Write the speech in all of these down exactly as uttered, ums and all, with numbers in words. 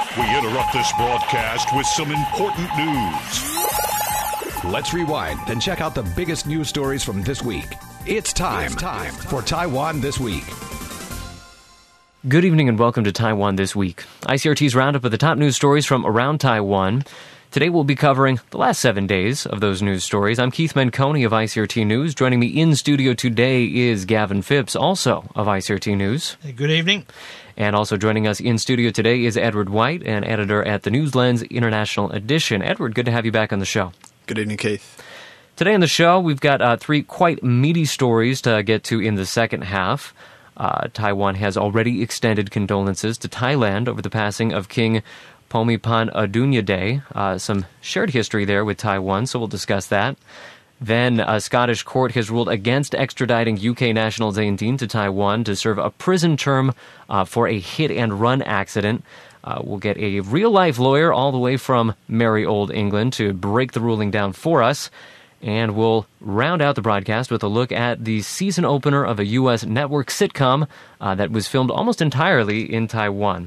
We interrupt this broadcast with some important news. Let's rewind and check out the biggest news stories from this week. It's time, it's time for Taiwan This Week. Good evening and welcome to Taiwan This Week, I C R T's roundup of the top news stories from around Taiwan. Today we'll be covering the last seven days of those news stories. I'm Keith Menconi of I C R T News. Joining me in studio today is Gavin Phipps, also of I C R T News. Good evening. And also joining us in studio today is Edward White, an editor at the Newslens International Edition. Edward, good to have you back on the show. Good evening, Keith. Today on the show, we've got uh, three quite meaty stories to get to in the second half. Uh, Taiwan has already extended condolences to Thailand over the passing of King Bhumibol Adulyadej. Uh, some shared history there with Taiwan, so we'll discuss that. Then a Scottish court has ruled against extraditing U K national Zayn Dean to Taiwan to serve a prison term uh, for a hit-and-run accident. Uh, we'll get a real-life lawyer all the way from merry old England to break the ruling down for us. And we'll round out the broadcast with a look at the season opener of a U S network sitcom uh, that was filmed almost entirely in Taiwan.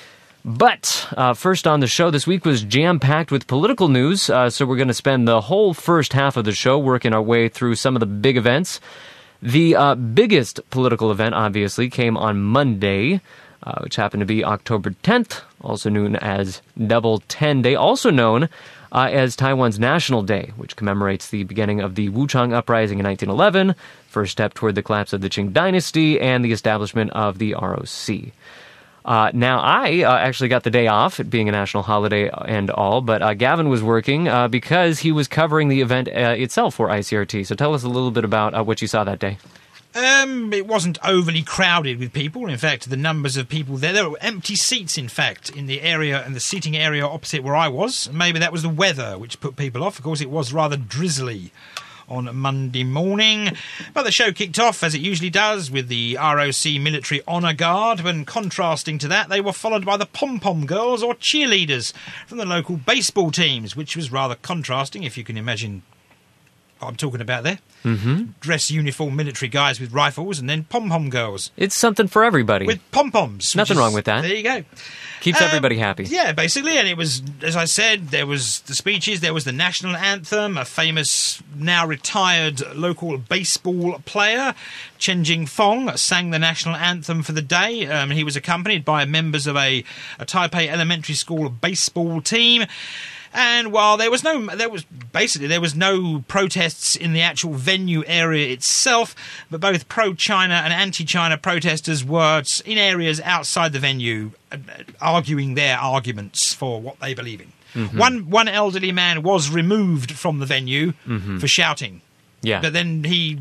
But uh, first on the show this week was jam-packed with political news, uh, so we're going to spend the whole first half of the show working our way through some of the big events. The uh, biggest political event, obviously, came on Monday, uh, which happened to be October tenth, also known as Double Ten Day, also known Uh, as Taiwan's National Day, which commemorates the beginning of the Wuchang Uprising in nineteen eleven, first step toward the collapse of the Qing Dynasty, and the establishment of the R O C. Uh, now, I uh, actually got the day off, it being a national holiday and all, but uh, Gavin was working uh, because he was covering the event uh, itself for I C R T. So tell us a little bit about uh, what you saw that day. Um, it wasn't overly crowded with people. In fact, the numbers of people there, there were empty seats, in fact, in the area and the seating area opposite where I was. Maybe that was the weather which put people off. Of course, it was rather drizzly on Monday morning. But the show kicked off, as it usually does, with the R O C Military Honour Guard. When contrasting to that, they were followed by the pom-pom girls or cheerleaders from the local baseball teams, which was rather contrasting, if you can imagine what I'm talking about there. Mm-hmm. Dress uniform military guys with rifles and then pom-pom girls. It's something for everybody. With pom-poms. Nothing is, wrong with that. There you go. Keeps um, everybody happy. Yeah, basically. And it was, as I said, there was the speeches, there was the national anthem, a famous, now retired local baseball player, Chen Jingfong, sang the national anthem for the day. Um, he was accompanied by members of a, a Taipei Elementary School baseball team. And while there was no, there was basically there was no protests in the actual venue area itself, but both pro-China and anti-China protesters were in areas outside the venue, uh, arguing their arguments for what they believe in. Mm-hmm. One one elderly man was removed from the venue mm-hmm. for shouting. Yeah, but then he.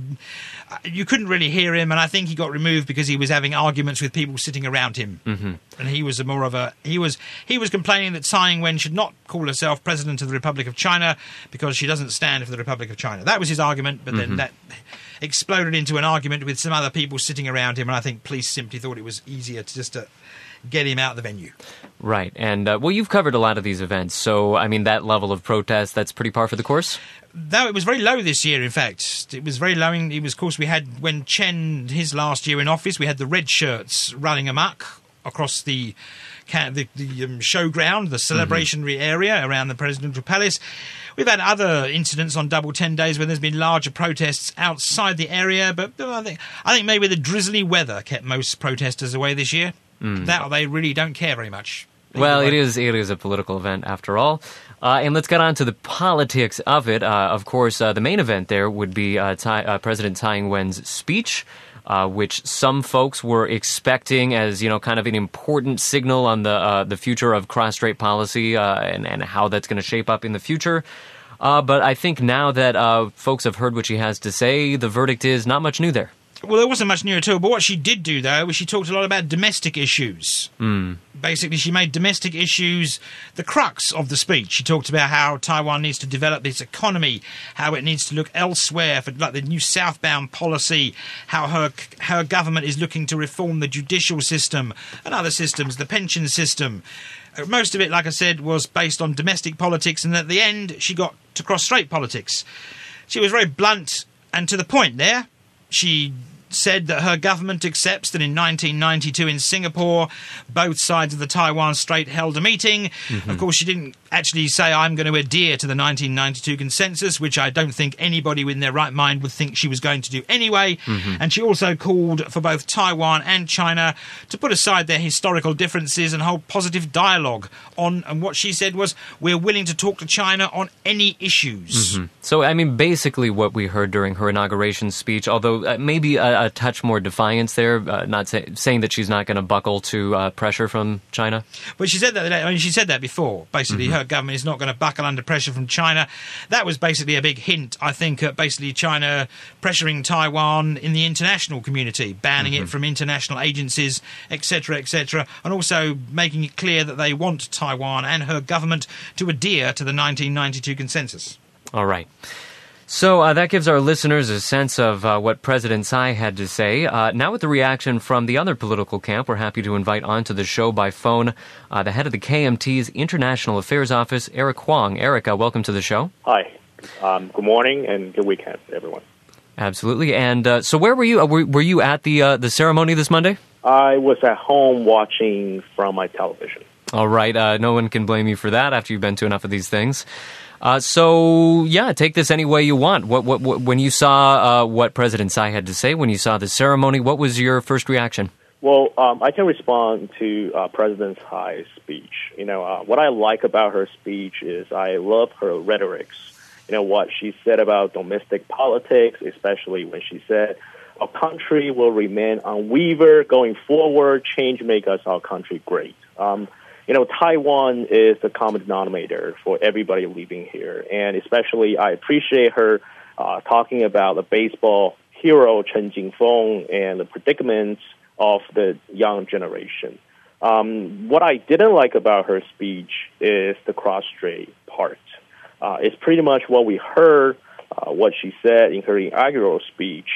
You couldn't really hear him, and I think he got removed because he was having arguments with people sitting around him. Mm-hmm. And he was a more of a he was he was complaining that Tsai Ing-wen should not call herself President of the Republic of China because she doesn't stand for the Republic of China. That was his argument, but mm-hmm. then that exploded into an argument with some other people sitting around him, and I think police simply thought it was easier to just to get him out of the venue. Right, and uh, well, you've covered a lot of these events, so I mean that level of protest, that's pretty par for the course. Though it was very low this year, in fact. It was very low. It was, of course, we had, when Chen, his last year in office, we had the red shirts running amok across the the, the um, showground, the celebrationary mm-hmm. area around the presidential palace. We've had other incidents on Double Ten Days where there's been larger protests outside the area, but I think, I think maybe the drizzly weather kept most protesters away this year. Mm. That or they really don't care very much. Well, it is it is a political event after all. Uh, and let's get on to the politics of it. Uh, of course, uh, the main event there would be uh, Tsai, uh, President Tsai Ing-wen's speech, uh, which some folks were expecting as, you know, kind of an important signal on the uh, the future of cross-strait policy uh, and, and how that's going to shape up in the future. Uh, but I think now that uh, folks have heard what she has to say, the verdict is not much new there. Well, there wasn't much new at all, but what she did do, though, was she talked a lot about domestic issues. Mm. Basically, she made domestic issues the crux of the speech. She talked about how Taiwan needs to develop its economy, how it needs to look elsewhere for like the new southbound policy, how her her government is looking to reform the judicial system and other systems, the pension system. Most of it, like I said, was based on domestic politics, and at the end, she got to cross-strait politics. She was very blunt and to the point there. She said that her government accepts that in nineteen ninety-two in Singapore, both sides of the Taiwan Strait held a meeting. Mm-hmm. Of course, she didn't actually say, I'm going to adhere to the nineteen ninety-two consensus, which I don't think anybody in their right mind would think she was going to do anyway. Mm-hmm. And she also called for both Taiwan and China to put aside their historical differences and hold positive dialogue on, and what she said was, we're willing to talk to China on any issues. Mm-hmm. So, I mean, basically what we heard during her inauguration speech, although uh, maybe a, a touch more defiance there, uh, not say, saying that she's not going to buckle to uh, pressure from China. But she said that, I mean, she said that before. Basically, mm-hmm. her government is not going to buckle under pressure from China. That was basically a big hint, I think, at basically China pressuring Taiwan in the international community, banning mm-hmm. it from international agencies, et cetera, et cetera, and also making it clear that they want Taiwan and her government to adhere to the nineteen ninety-two consensus. All right. So uh, that gives our listeners a sense of uh, what President Tsai had to say. Uh, now with the reaction from the other political camp, we're happy to invite onto the show by phone uh, the head of the K M T's International Affairs Office, Eric Huang. Eric, uh, welcome to the show. Hi. Um, good morning and good weekend, everyone. Absolutely. And uh, so where were you? Uh, were, were you at the uh, the ceremony this Monday? I was at home watching from my television. All right. Uh, no one can blame you for that after you've been to enough of these things. Uh, so, yeah, take this any way you want. What, what, what, when you saw uh, what President Tsai had to say, when you saw the ceremony, what was your first reaction? Well, um, I can respond to uh, President Tsai's speech. You know, uh, what I like about her speech is I love her rhetorics. You know, what she said about domestic politics, especially when she said, our country will remain unwavered going forward, change make us our country great. Um, You know, Taiwan is the common denominator for everybody living here. And especially I appreciate her uh, talking about the baseball hero Chen Jingfeng and the predicaments of the young generation. Um, what I didn't like about her speech is the cross-strait part. Uh, it's pretty much what we heard, uh, what she said in her inaugural speech.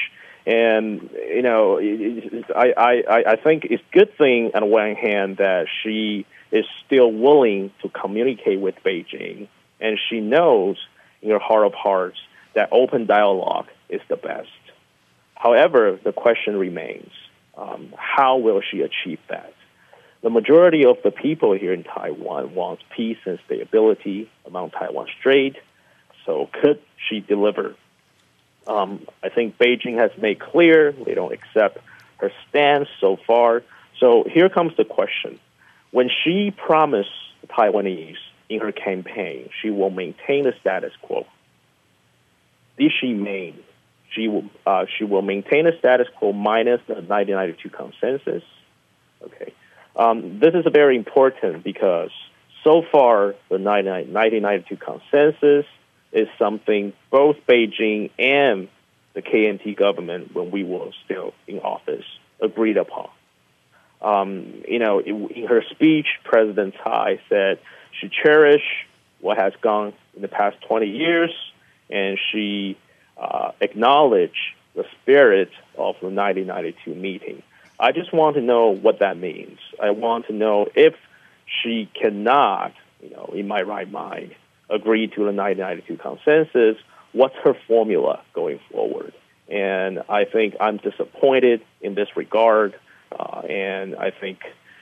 And, you know, it, it, I, I, I think it's a good thing on one hand that she is still willing to communicate with Beijing, and she knows in her heart of hearts that open dialogue is the best. However, the question remains, um, how will she achieve that? The majority of the people here in Taiwan wants peace and stability among Taiwan Strait, so could she deliver? Um, I think Beijing has made clear they don't accept her stance so far. So here comes the question. When she promised the Taiwanese in her campaign she will maintain the status quo, did she mean she will, uh, she will maintain the status quo minus the nineteen ninety-two consensus? Okay. Um, this is very important because so far the nineteen ninety-two consensus is something both Beijing and the K M T government, when we were still in office, agreed upon. Um, you know, in her speech, President Tsai said she cherished what has gone in the past twenty years, and she uh, acknowledged the spirit of the nineteen ninety-two meeting. I just want to know what that means. I want to know if she cannot, you know, in my right mind, agree to the nineteen ninety-two consensus, what's her formula going forward? And I think I'm disappointed in this regard. Uh, and I think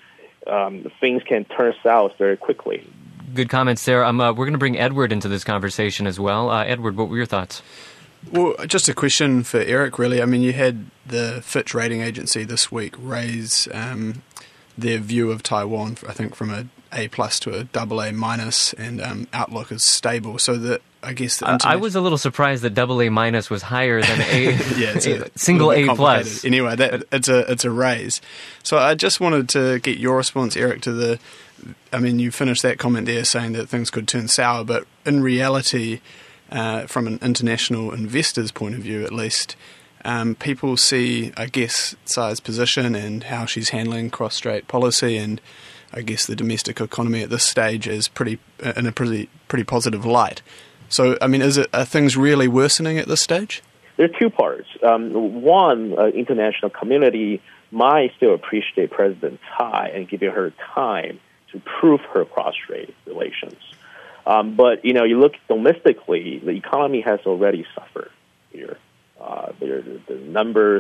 um, things can turn south very quickly. Good comments there. Um, uh, we're going to bring Edward into this conversation as well. Uh, Edward, what were your thoughts? Well, just a question for Eric, really. I mean, you had the Fitch rating agency this week raise um, their view of Taiwan, I think, from a A plus to a double A minus, and um, outlook is stable. So that I guess the I, I was a little surprised that double A minus was higher than A. yeah, it's a, a single A plus. Anyway, that it's a it's a raise. So I just wanted to get your response, Eric, to the. I mean, you finished that comment there saying that things could turn sour, but in reality, uh, from an international investor's point of view, at least, um, people see, I guess, Tsai's position and how she's handling cross-strait policy and, I guess, the domestic economy at this stage is pretty in a pretty pretty positive light. So, I mean, is it are things really worsening at this stage? There are two parts. Um, one, uh, international community might still appreciate President Tsai and giving her time to prove her cross-strait relations. Um, but, you know, you look domestically, the economy has already suffered here. Uh, the, the numbers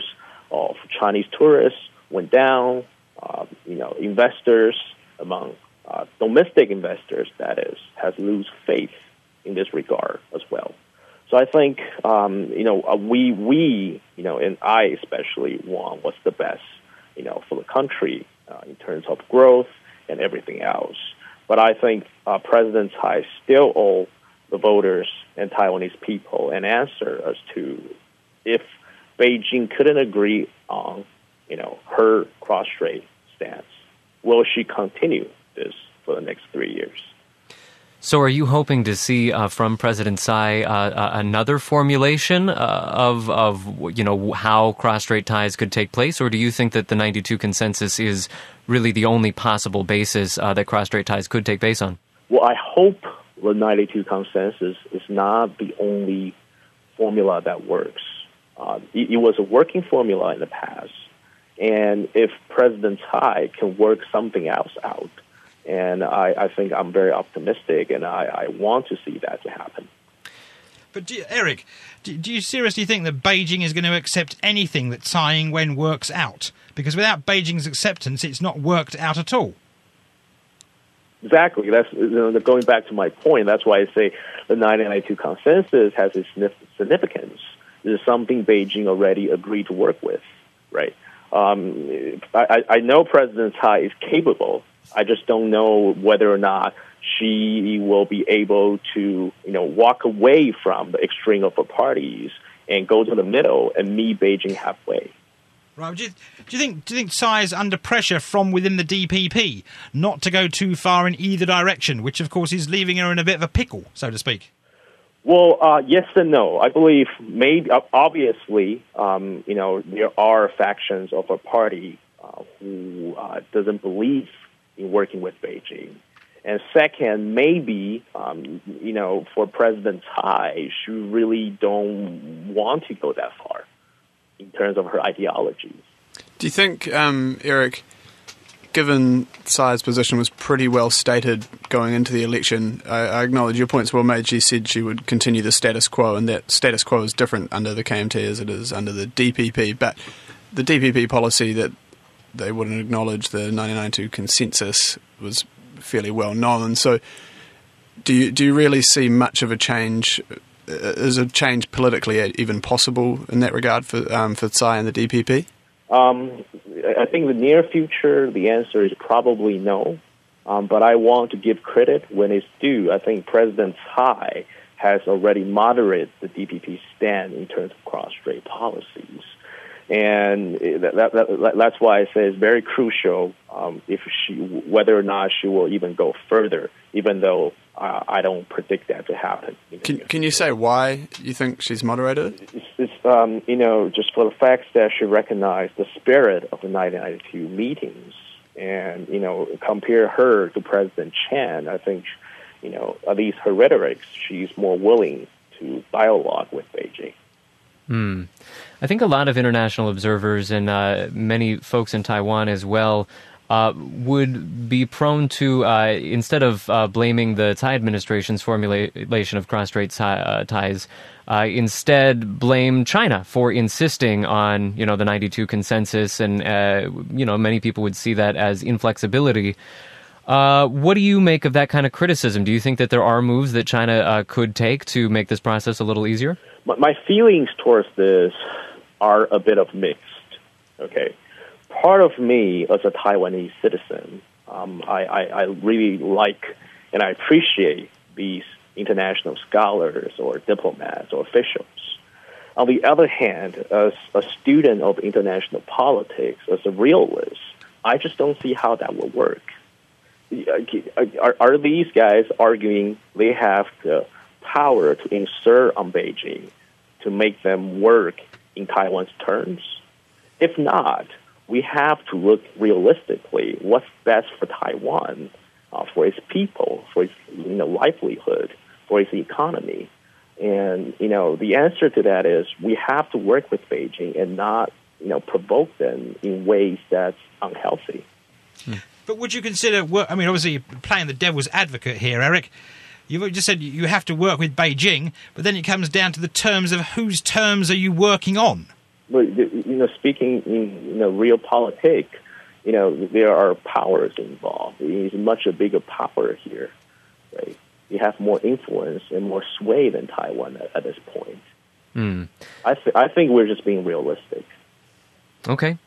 of Chinese tourists went down. Uh, you know, investors among uh, domestic investors, that is, has lose faith in this regard as well. So I think, um, you know, uh, we, we, you know, and I especially want what's the best, you know, for the country uh, in terms of growth and everything else. But I think uh, President Tsai still owe the voters and Taiwanese people an answer as to if Beijing couldn't agree on, you know, her cross-strait stance, will she continue this for the next three years? So are you hoping to see uh, from President Tsai uh, uh, another formulation uh, of, of, you know, how cross-strait ties could take place, or do you think that the ninety-two consensus is really the only possible basis uh, that cross-strait ties could take place on? Well, I hope the ninety-two consensus is not the only formula that works. Uh, it, it was a working formula in the past, and if President Tsai can work something else out, and I, I think I'm very optimistic, and I, I want to see that to happen. But do you, Eric, do, do you seriously think that Beijing is going to accept anything that Tsai Ing-wen works out? Because without Beijing's acceptance, it's not worked out at all. Exactly. That's, you know, going back to my point. That's why I say the nineteen ninety-two consensus has its significance. This is something Beijing already agreed to work with, right? Um, I, I know President Tsai is capable. I just don't know whether or not she will be able to, you know, walk away from the extreme of the parties and go to the middle and meet Beijing halfway. Right. Do you, do you think do you think Tsai is under pressure from within the D P P not to go too far in either direction, which of course is leaving her in a bit of a pickle, so to speak? Well, uh, yes and no. I believe maybe obviously, um, you know, there are factions of a party uh, who uh, doesn't believe in working with Beijing. And second, maybe, um, you know, for President Tsai, she really don't want to go that far in terms of her ideologies. Do you think, um, Eric, given Tsai's position was pretty well stated going into the election, I, I acknowledge your points well made. She said she would continue the status quo, and that status quo is different under the K M T as it is under the D P P. But the D P P policy that they wouldn't acknowledge the nineteen ninety-two consensus was fairly well known. So do you, do you really see much of a change? Is a change politically even possible in that regard for um, for Tsai and the D P P? Um, I think the near future, the answer is probably no. Um, but I want to give credit when it's due. I think President Tsai has already moderated the D P P stand in terms of cross-strait policies. And that, that, that, that's why I say it's very crucial um, if she, whether or not she will even go further, even though uh, I don't predict that to happen. Can, can you say why you think she's moderated? It's, it's um, you know, just for the fact that she recognized the spirit of the nineteen ninety-two meetings, and you know, compare her to President Chan. I think, you know, at least her rhetoric, she's more willing to dialogue with Beijing. Hmm. I think a lot of international observers and uh, many folks in Taiwan as well uh, would be prone to, uh, instead of uh, blaming the Tsai administration's formulation of cross-strait t- uh, ties, uh, instead blame China for insisting on, you know, the ninety-two consensus, and uh, you know, many people would see that as inflexibility. Uh, what do you make of that kind of criticism? Do you think that there are moves that China uh, could take to make this process a little easier? My feelings towards this are a bit of mixed, okay? Part of me, as a Taiwanese citizen, um, I, I, I really like and I appreciate these international scholars or diplomats or officials. On the other hand, as a student of international politics, as a realist, I just don't see how that will work. Are, are these guys arguing they have the power to insert on Beijing to make them work in Taiwan's terms? If not, we have to look realistically what's best for Taiwan, uh, for its people, for its you know, livelihood, for its economy. And you know, the answer to that is we have to work with Beijing and not you know provoke them in ways that's unhealthy. Hmm. But would you consider, I mean, obviously you're playing the devil's advocate here, Eric. You've just said you have to work with Beijing, but then it comes down to the terms of whose terms are you working on? but you know, speaking in you know real politics, you know there are powers involved. It's much a bigger power here, right? You have more influence and more sway than Taiwan at, at this point. Mm. I th- I think we're just being realistic. Okay.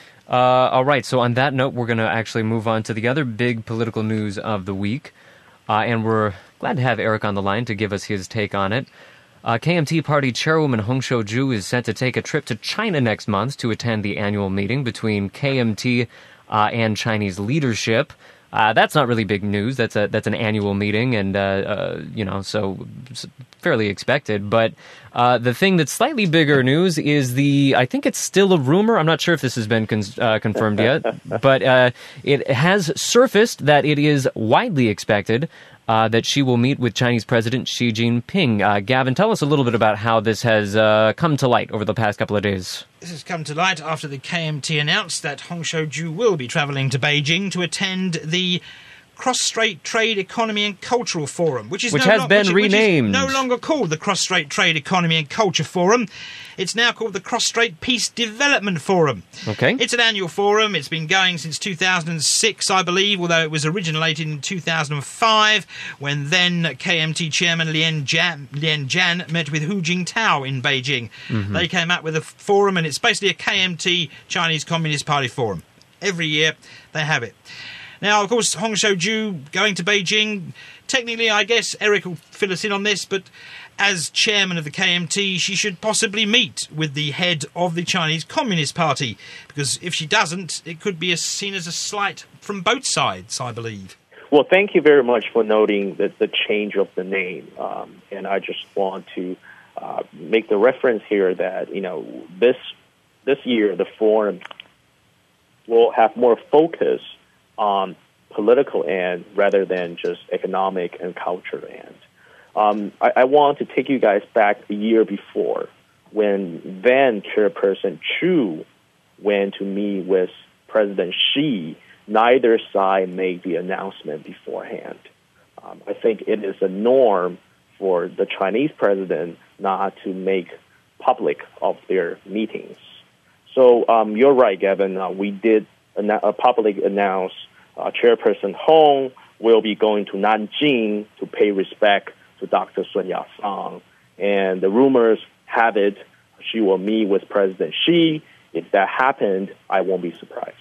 Uh, all right. So on that note, we're going to actually move on to the other big political news of the week, uh, and we're glad to have Eric on the line to give us his take on it. Uh, K M T Party Chairwoman Hong Shou-ju is set to take a trip to China next month to attend the annual meeting between K M T uh, and Chinese leadership. Uh, that's not really big news. That's a that's an annual meeting, and uh, uh, you know, so fairly expected. But uh, the thing that's slightly bigger news is the. I think it's still a rumor. I'm not sure if this has been con- uh, confirmed yet, but uh, it has surfaced that it is widely expected uh, that she will meet with Chinese President Xi Jinping. Uh, Gavin, tell us a little bit about how this has uh, come to light over the past couple of days. This has come to light after the K M T announced that Hong Shou-ju will be travelling to Beijing to attend the Cross-Strait Trade Economy and Cultural Forum, which is which no has lo- been which, renamed. Which is no longer called the Cross-Strait Trade Economy and Culture Forum. It's now called the Cross-Strait Peace Development Forum. Okay. It's an annual forum. It's been going since two thousand six, I believe, although it was originated in two thousand five when then K M T Chairman Lien Jian, Lien Jian met with Hu Jintao in Beijing. Mm-hmm. They came up with a forum, and it's basically a K M T Chinese Communist Party forum. Every year they have it. Now, of course, Hong Shou-ju going to Beijing, technically, I guess, Eric will fill us in on this, but as chairman of the K M T, she should possibly meet with the head of the Chinese Communist Party, because if she doesn't, it could be a, seen as a slight from both sides, I believe. Well, thank you very much for noting the, the change of the name. Um, and I just want to uh, make the reference here that, you know, this this year, the forum will have more focus on political end rather than just economic and culture end. Um, I, I want to take you guys back the year before when then Chairperson Chu went to meet with President Xi. Neither side made the announcement beforehand. Um, I think it is a norm for the Chinese president not to make public of their meetings. So um, you're right, Gavin. Uh, we did anno- uh, publicly announce uh, Chairperson Hong will be going to Nanjing to pay respect to Doctor Sun Yat-sen. And the rumors have it she will meet with President Xi. If that happened, I won't be surprised.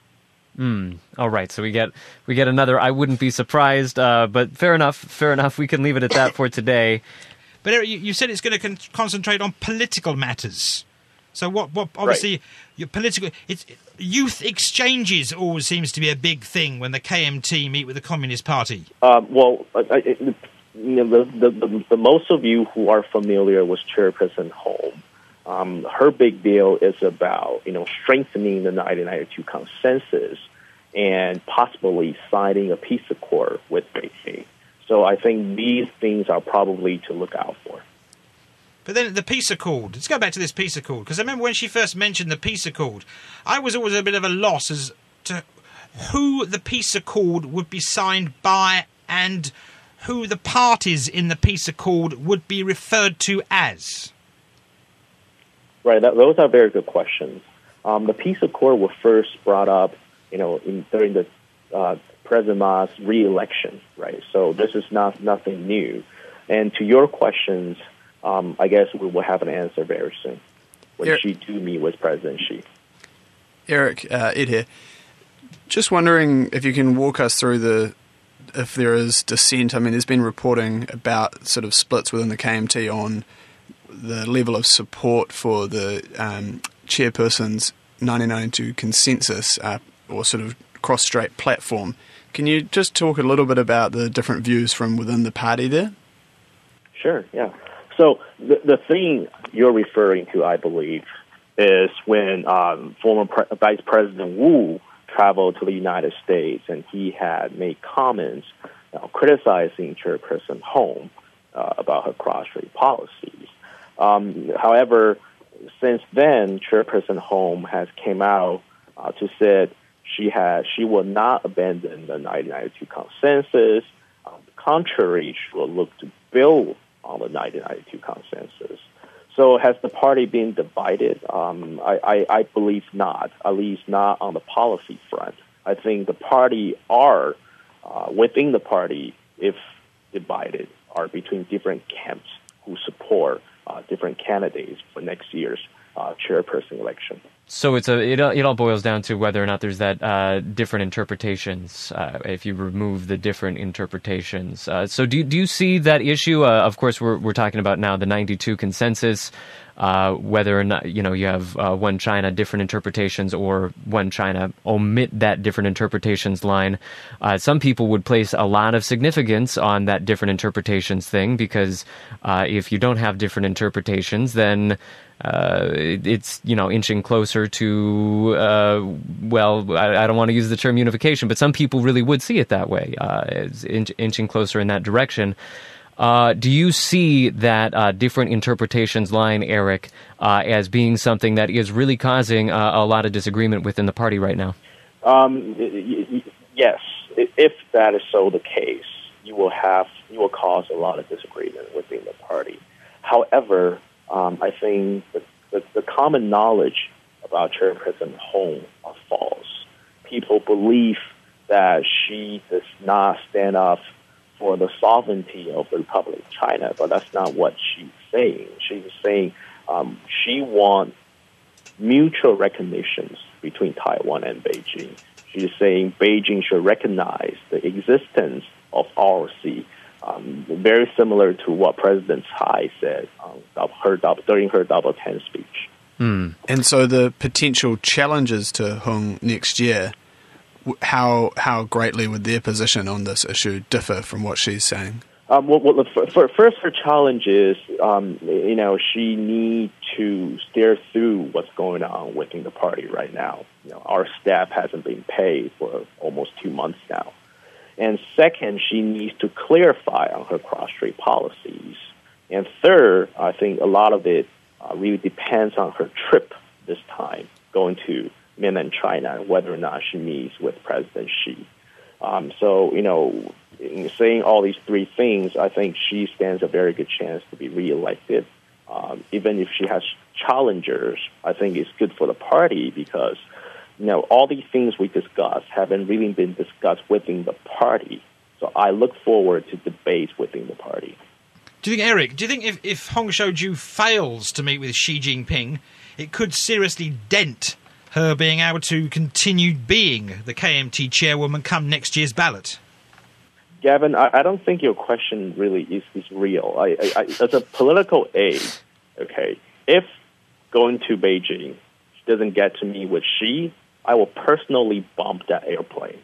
Mm, all right, so we get we get another. I wouldn't be surprised, uh, but fair enough. Fair enough. We can leave it at that for today. But Eric, you, you said it's going to con- concentrate on political matters. So what? What? Obviously, right. your political. It's youth exchanges always seems to be a big thing when the K M T meet with the Communist Party. Uh, well, I, I, you know, the, the, the, the most of you who are familiar with Chairperson Hong. Um, her big deal is about, you know, strengthening the nineteen ninety-two consensus and possibly signing a peace accord with Beijing. So I think these things are probably to look out for. But then the peace accord. Let's go back to this peace accord, because I remember when she first mentioned the peace accord, I was always a bit of a loss as to who the peace accord would be signed by and who the parties in the peace accord would be referred to as. Right, that, those are very good questions. Um, the peace accord was first brought up, you know, in, during the uh, President Ma's re-election, right? So this is not nothing new. And to your questions, um, I guess we will have an answer very soon when Eric, Xi do meet with President Xi. Eric, uh, Ed here. Just wondering if you can walk us through the if there is dissent. I mean, there's been reporting about sort of splits within the K M T on the level of support for the um, chairperson's nineteen ninety-two consensus uh, or sort of cross-strait platform. Can you just talk a little bit about the different views from within the party there? Sure, yeah. So the, the thing you're referring to, I believe, is when um, former Pre- Vice President Wu traveled to the United States and he had made comments you know, criticizing Chairperson Hong uh, about her cross-strait policies. Um, however, since then, Chairperson Hong has came out uh, to say she has she will not abandon the nineteen ninety-two consensus. On the contrary, she will look to build on the nineteen ninety-two consensus. So has the party been divided? Um, I, I, I believe not, at least not on the policy front. I think the party are, uh, within the party, if divided, are between different camps who support uh, different candidates for next year's uh, chairperson election. So it's a it, it all boils down to whether or not there's that uh, different interpretations. Uh, if you remove the different interpretations, uh, so do do you see that issue? Uh, of course, we're we're talking about now the ninety-two consensus. Uh, whether or not, you know, you have uh, one China, different interpretations, or one China, omit that different interpretations line. Uh, some people would place a lot of significance on that different interpretations thing because uh, if you don't have different interpretations, then uh, it, it's, you know, inching closer to, uh, well, I, I don't want to use the term unification, but some people really would see it that way, uh, as inch, inching closer in that direction. Uh, do you see that uh, different interpretations line, Eric, uh, as being something that is really causing uh, a lot of disagreement within the party right now? Um, y- y- yes. If that is so the case, you will have you will cause a lot of disagreement within the party. However, um, I think the, the, the common knowledge about Chairperson Hong are false. People believe that she does not stand up for the sovereignty of the Republic of China, but that's not what she's saying. She's saying um, she wants mutual recognitions between Taiwan and Beijing. She's saying Beijing should recognize the existence of R O C, um, very similar to what President Tsai said um, her, during her Double Ten speech. Mm. And so the potential challenges to Hong next year, How how greatly would their position on this issue differ from what she's saying? Um, well, well, for, for, first, her challenge is, um, you know, she needs to steer through what's going on within the party right now. You know, our staff hasn't been paid for almost two months now. And second, she needs to clarify on her cross-strait policies. And third, I think a lot of it uh, really depends on her trip this time, going to mainland China, whether or not she meets with President Xi. Um, so, you know, in saying all these three things, I think she stands a very good chance to be reelected. Um, even if she has challengers, I think it's good for the party because, you know, all these things we discussed haven't really been discussed within the party. So I look forward to debates within the party. Do you think, Eric, do you think if, if Hong Shou-ju fails to meet with Xi Jinping, it could seriously dent her being able to continue being the K M T chairwoman come next year's ballot? Gavin, I, I don't think your question really is, is real. I, I, I, as a political aide, okay, if going to Beijing doesn't get to meet with Xi, I will personally bump that airplane.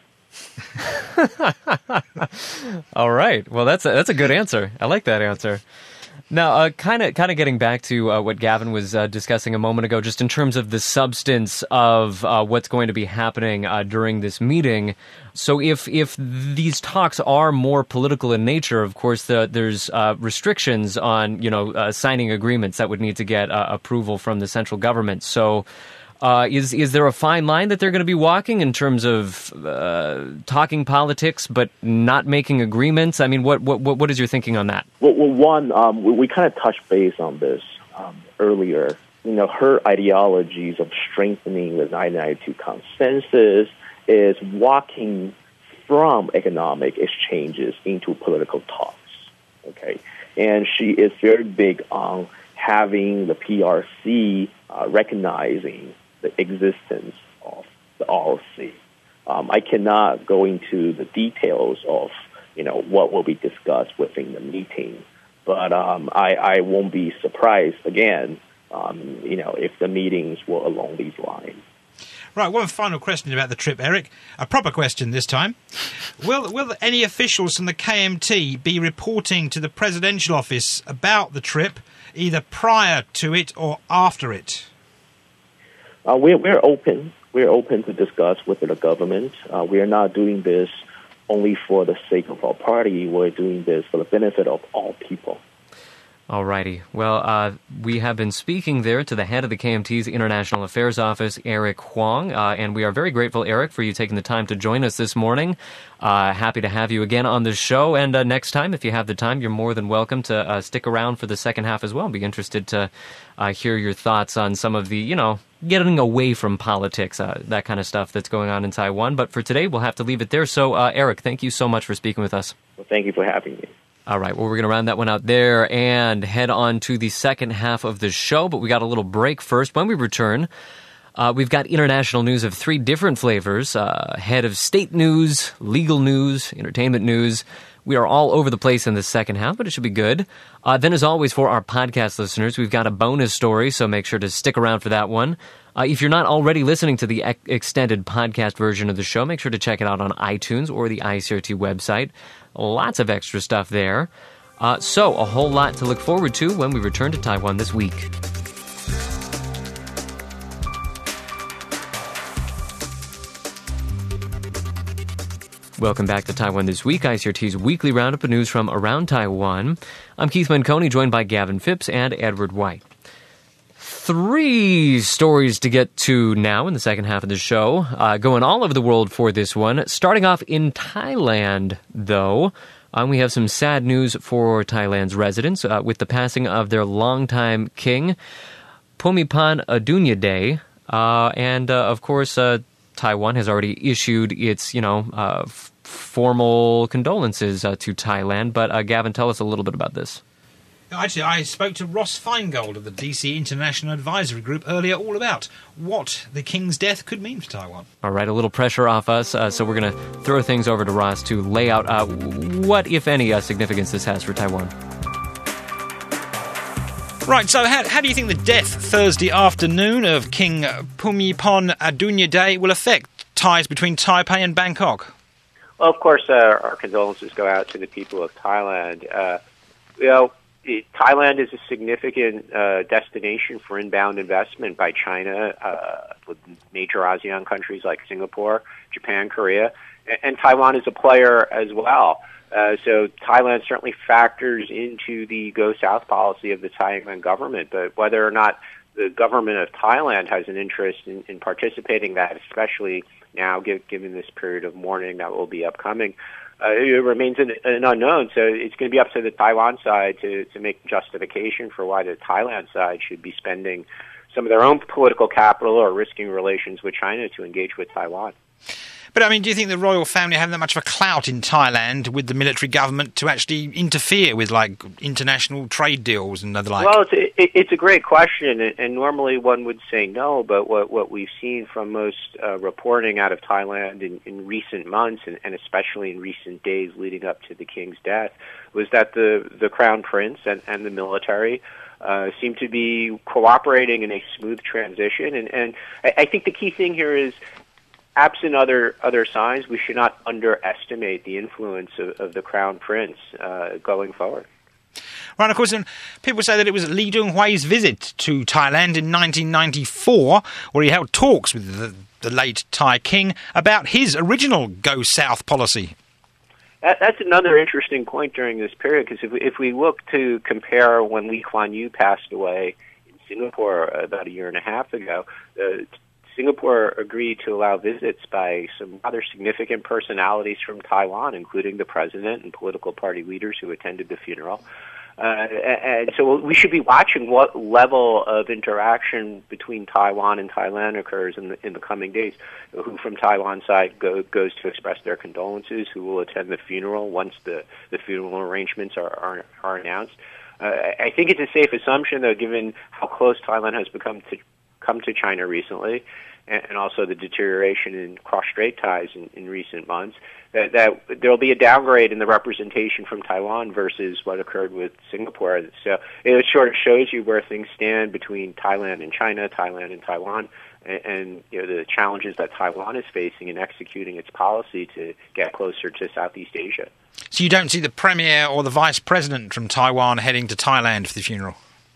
All right. Well, that's a, that's a good answer. I like that answer. Now, kind of kind of getting back to uh, what Gavin was uh, discussing a moment ago, just in terms of the substance of uh, what's going to be happening uh, during this meeting. So if if these talks are more political in nature, of course, the, there's uh, restrictions on, you know, uh, signing agreements that would need to get uh, approval from the central government. So Uh, is is there a fine line that they're going to be walking in terms of uh, talking politics but not making agreements? I mean, what what what is your thinking on that? Well, well one, um, we, we kind of touched base on this um, earlier. You know, her ideologies of strengthening the nineteen ninety-two consensus is walking from economic exchanges into political talks. Okay, and she is very big on having the P R C uh, recognizing the existence of the R O C. Um, I cannot go into the details of, you know, what will be discussed within the meeting, but um, I, I won't be surprised again, um, you know, if the meetings were along these lines. Right, one final question about the trip, Eric. A proper question this time. Will will any officials from the K M T be reporting to the presidential office about the trip, either prior to it or after it? Uh, we're, we're open. We're open to discuss with the government. Uh, we are not doing this only for the sake of our party. We're doing this for the benefit of all people. Alrighty. Well, uh, we have been speaking there to the head of the K M T's International Affairs Office, Eric Huang, uh, and we are very grateful, Eric, for you taking the time to join us this morning. Uh, happy to have you again on the show, and uh, next time, if you have the time, you're more than welcome to uh, stick around for the second half as well. Be interested to uh, hear your thoughts on some of the, you know, getting away from politics, uh, that kind of stuff that's going on in Taiwan. But for today, we'll have to leave it there. So, uh, Eric, thank you so much for speaking with us. Well, thank you for having me. All right, well, we're going to round that one out there and head on to the second half of the show, but we got a little break first. When we return, uh, we've got international news of three different flavors, uh, head of state news, legal news, entertainment news. We are all over the place in the second half, but it should be good. Uh, then, as always, for our podcast listeners, we've got a bonus story, so make sure to stick around for that one. Uh, if you're not already listening to the ex- extended podcast version of the show, make sure to check it out on iTunes or the I C R T website. Lots of extra stuff there. Uh, so, a whole lot to look forward to when we return to Taiwan this week. Welcome back to Taiwan This Week, I C R T's weekly roundup of news from around Taiwan. I'm Keith Manconi, joined by Gavin Phipps and Edward White. Three stories to get to now in the second half of the show, uh, going all over the world for this one. Starting off in Thailand, though, um, we have some sad news for Thailand's residents uh, with the passing of their longtime king, Phumiphan Adunyaday, uh, and uh, of course, uh, Taiwan has already issued its, you know, uh, f- formal condolences uh, to Thailand. But uh, Gavin, tell us a little bit about this. Actually, I spoke to Ross Feingold of the D C International Advisory Group earlier all about what the king's death could mean for Taiwan. All right, a little pressure off us, uh, so we're going to throw things over to Ross to lay out uh, what, if any, uh, significance this has for Taiwan. Right, so how, how do you think the death Thursday afternoon of King Phumiphan Adunyaday will affect ties between Taipei and Bangkok? Well, of course, uh, our condolences go out to the people of Thailand. Uh, you know, Thailand is a significant uh, destination for inbound investment by China, uh, with major ASEAN countries like Singapore, Japan, Korea, and, and Taiwan is a player as well. Uh, so Thailand certainly factors into the Go South policy of the Thailand government, but whether or not the government of Thailand has an interest in, in participating in that, especially now give, given this period of mourning that will be upcoming, Uh, it remains an, an unknown, so it's going to be up to the Taiwan side to, to make justification for why the Thailand side should be spending some of their own political capital or risking relations with China to engage with Taiwan. But, I mean, do you think the royal family have that much of a clout in Thailand with the military government to actually interfere with, like, international trade deals and other like? Well, it's a, it, it's a great question, and, and normally one would say no, but what, what we've seen from most uh, reporting out of Thailand in, in recent months, and, and especially in recent days leading up to the king's death, was that the, the crown prince and, and the military uh, seem to be cooperating in a smooth transition. And, and I, I think the key thing here is, absent other other signs, we should not underestimate the influence of, of the crown prince uh, going forward. Right, of course, and people say that it was Lee Teng-hui's visit to Thailand in nineteen ninety-four where he held talks with the, the late Thai king about his original Go South policy. That, that's another interesting point during this period, because if we, if we look to compare when Lee Kuan Yew passed away in Singapore about a year and a half ago, uh, Singapore agreed to allow visits by some rather significant personalities from Taiwan, including the president and political party leaders who attended the funeral. Uh, and so we should be watching what level of interaction between Taiwan and Thailand occurs in the, in the coming days. Who from Taiwan's side go, goes to express their condolences, who will attend the funeral once the, the funeral arrangements are, are, are announced. Uh, I think it's a safe assumption, though, given how close Thailand has become to come to China recently, and also the deterioration in cross-strait ties in, in recent months, that, that there will be a downgrade in the representation from Taiwan versus what occurred with Singapore. So it sort of shows you where things stand between Thailand and China, Thailand and Taiwan, and, and you know, the challenges that Taiwan is facing in executing its policy to get closer to Southeast Asia. So you don't see the premier or the vice president from Taiwan heading to Thailand for the funeral?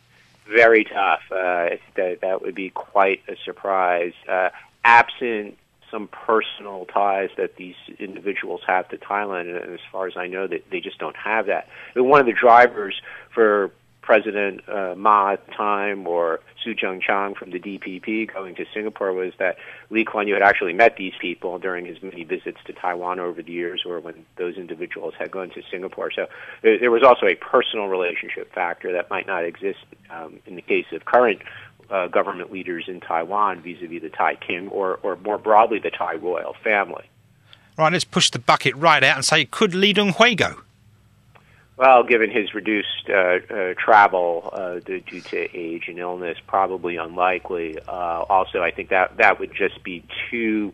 Very tough. Uh, that, that would be quite a surprise. Uh, absent some personal ties that these individuals have to Thailand, and as far as I know, that they just don't have that. And one of the drivers for President uh, Ma at the time or Su Jung-chang from the D P P going to Singapore was that Lee Kuan Yew had actually met these people during his many visits to Taiwan over the years, or when those individuals had gone to Singapore. So there, there was also a personal relationship factor that might not exist um, in the case of current uh, government leaders in Taiwan vis-a-vis the Thai king or, or more broadly the Thai royal family. Right, let's push the bucket right out and say, could Lee Teng-hui go? Well, given his reduced uh, uh, travel uh, due to age and illness, probably unlikely. Uh, also, I think that that would just be too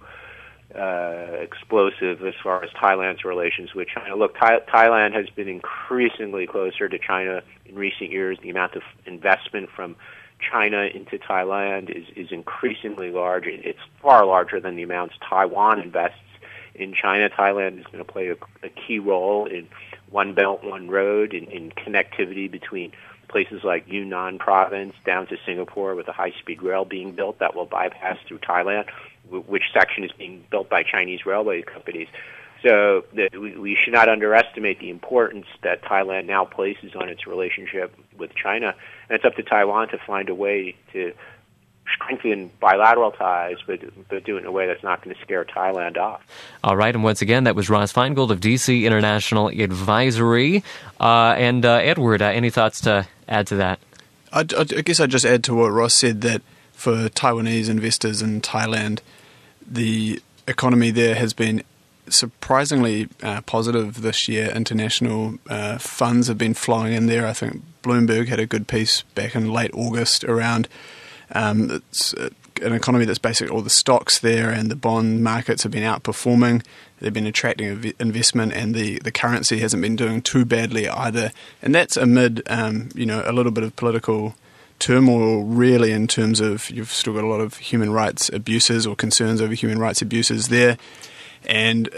uh, explosive as far as Thailand's relations with China. Look, Thai- Thailand has been increasingly closer to China in recent years. The amount of investment from China into Thailand is, is increasingly large. It's far larger than the amounts Taiwan invests in China. Thailand is going to play a, a key role in One Belt, One Road, in, in connectivity between places like Yunnan province down to Singapore, with a high-speed rail being built that will bypass through Thailand, w- which section is being built by Chinese railway companies. So the, we, we should not underestimate the importance that Thailand now places on its relationship with China. And it's up to Taiwan to find a way to strengthen bilateral ties, but, but do it in a way that's not going to scare Thailand off. All right, and once again, that was Ross Feingold of D C International Advisory. Uh, and uh, Edward, uh, any thoughts to add to that? I, I guess I'd just add to what Ross said, that for Taiwanese investors in Thailand, the economy there has been surprisingly uh, positive this year. International uh, funds have been flowing in there. I think Bloomberg had a good piece back in late August around Um, it's an economy that's basically all the stocks there and the bond markets have been outperforming. They've been attracting investment, and the, the currency hasn't been doing too badly either. And that's amid, um, you know, a little bit of political turmoil, really, in terms of you've still got a lot of human rights abuses or concerns over human rights abuses there, and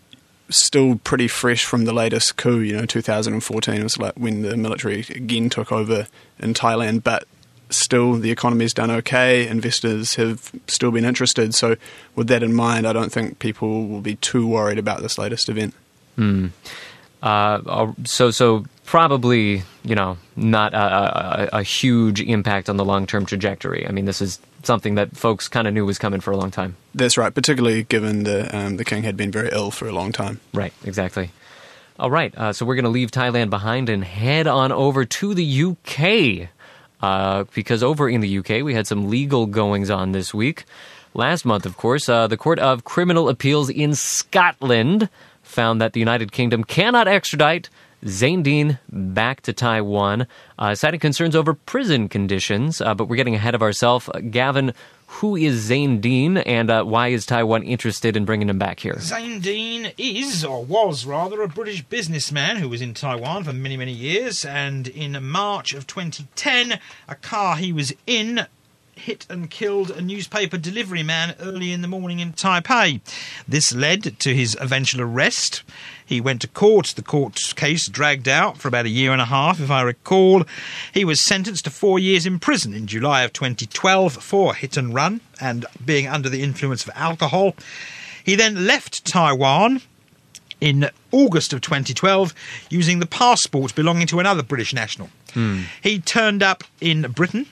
still pretty fresh from the latest coup. You know, two thousand fourteen was like when the military again took over in Thailand, but still the economy's done okay. Investors have still been interested. So with that in mind, I don't think people will be too worried about this latest event. Hmm. Uh, so, so probably, you know, not a, a, a huge impact on the long-term trajectory. I mean, this is something that folks kind of knew was coming for a long time. That's right, particularly given the um, the king had been very ill for a long time. Right, exactly. All right, uh, so we're going to leave Thailand behind and head on over to the U K. Uh, because over in the U K, we had some legal goings-on this week. Last month, of course, uh, the Court of Criminal Appeals in Scotland found that the United Kingdom cannot extradite Zain Dean back to Taiwan, uh, citing concerns over prison conditions. Uh, but we're getting ahead of ourselves. Uh, Gavin, who is Zain Dean, and uh, why is Taiwan interested in bringing him back here? Zain Dean is, or was rather, a British businessman who was in Taiwan for many, many years, and in March of twenty ten, a car he was in hit and killed a newspaper delivery man early in the morning in Taipei. This led to his eventual arrest. He went to court. The court case dragged out for about a year and a half, if I recall. He was sentenced to four years in prison in July of twenty twelve for hit and run and being under the influence of alcohol. He then left Taiwan in August of twenty twelve using the passport belonging to another British national. Hmm. He turned up in Britain,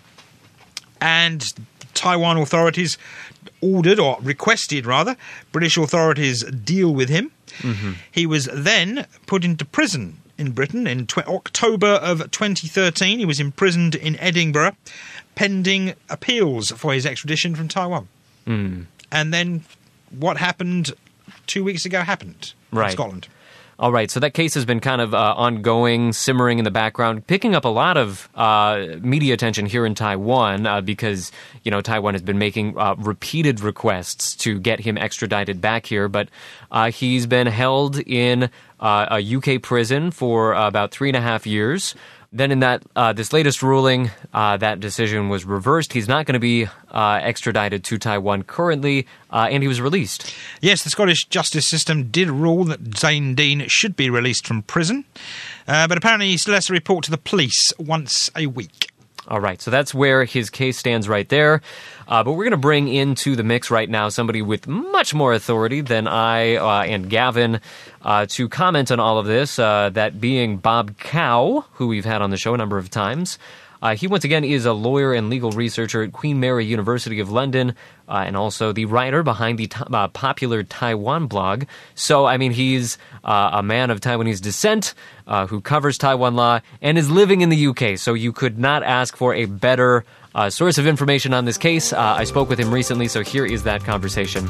and Taiwan authorities ordered, or requested rather, British authorities deal with him. Mm-hmm. He was then put into prison in Britain in tw- October of twenty thirteen. He was imprisoned in Edinburgh, pending appeals for his extradition from Taiwan. Mm. And then what happened two weeks ago happened right. in Scotland. All right, so that case has been kind of uh, ongoing, simmering in the background, picking up a lot of uh, media attention here in Taiwan uh, because, you know, Taiwan has been making uh, repeated requests to get him extradited back here. But uh, he's been held in uh, a U K prison for uh, about three and a half years. Then in that uh, this latest ruling, uh, that decision was reversed. He's not going to be uh, extradited to Taiwan currently, uh, and he was released. Yes, the Scottish justice system did rule that Zain Dean should be released from prison, uh, but apparently he still has to report to the police once a week. All right, so that's where his case stands right there. Uh, but we're going to bring into the mix right now somebody with much more authority than I uh, and Gavin uh, to comment on all of this, uh, that being Bob Cow, who we've had on the show a number of times. Uh, he, once again, is a lawyer and legal researcher at Queen Mary University of London, uh, and also the writer behind the t- uh, popular Taiwan blog. So, I mean, he's uh, a man of Taiwanese descent uh, who covers Taiwan law and is living in the U K. So you could not ask for a better uh, source of information on this case. Uh, I spoke with him recently, so here is that conversation.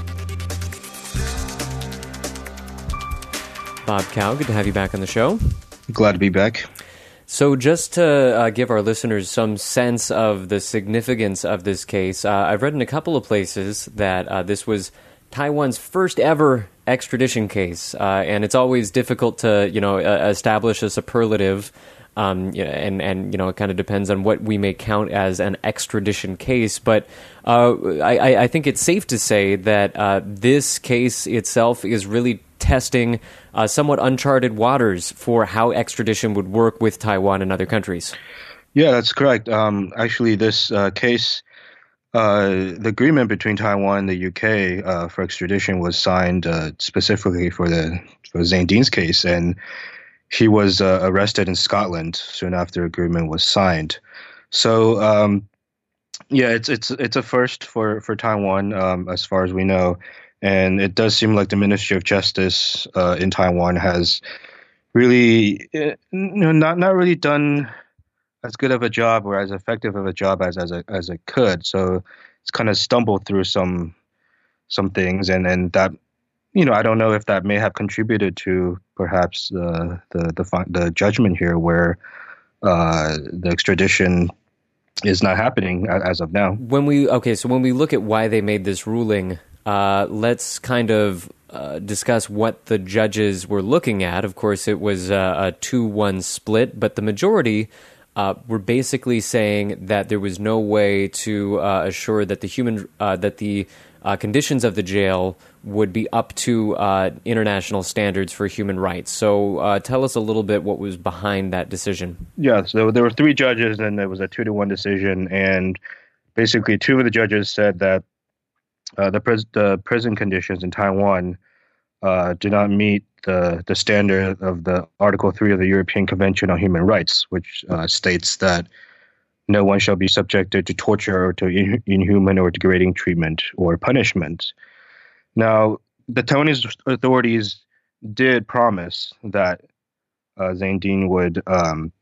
Bob Cow, good to have you back on the show. Glad to be back. So just to uh, give our listeners some sense of the significance of this case, uh, I've read in a couple of places that uh, this was Taiwan's first ever extradition case, uh, and it's always difficult to, you know, uh, establish a superlative, um, and, and, you know, it kind of depends on what we may count as an extradition case, but uh, I, I think it's safe to say that uh, this case itself is really testing uh, somewhat uncharted waters for how extradition would work with Taiwan and other countries. Yeah, that's correct. Um, actually, this uh, case, uh, the agreement between Taiwan and the U K uh, for extradition was signed uh, specifically for the for Zane Dean's case, and he was uh, arrested in Scotland soon after the agreement was signed. So, um, yeah, it's it's it's a first for for Taiwan, um, as far as we know. And it does seem like the Ministry of Justice uh, in Taiwan has really, you know, not not really done as good of a job or as effective of a job as as, a, as it could. So it's kind of stumbled through some some things, and, and that, you know, I don't know if that may have contributed to perhaps the the the, the judgment here, where uh, the extradition is not happening as of now. When we okay, so when we look at why they made this ruling. Uh, let's kind of uh, discuss what the judges were looking at. Of course, it was uh, a two one split, but the majority uh, were basically saying that there was no way to uh, assure that the human uh, that the uh, conditions of the jail would be up to uh, international standards for human rights. So, uh, tell us a little bit what was behind that decision. Yeah, so there were three judges, and it was a two to one decision, and basically two of the judges said that. Uh, the, pres- the prison conditions in Taiwan uh, do not meet the, the standard of the Article three of the European Convention on Human Rights, which uh, states that no one shall be subjected to torture or to in- inhuman or degrading treatment or punishment. Now, the Taiwanese authorities did promise that uh, Zane Dean would um,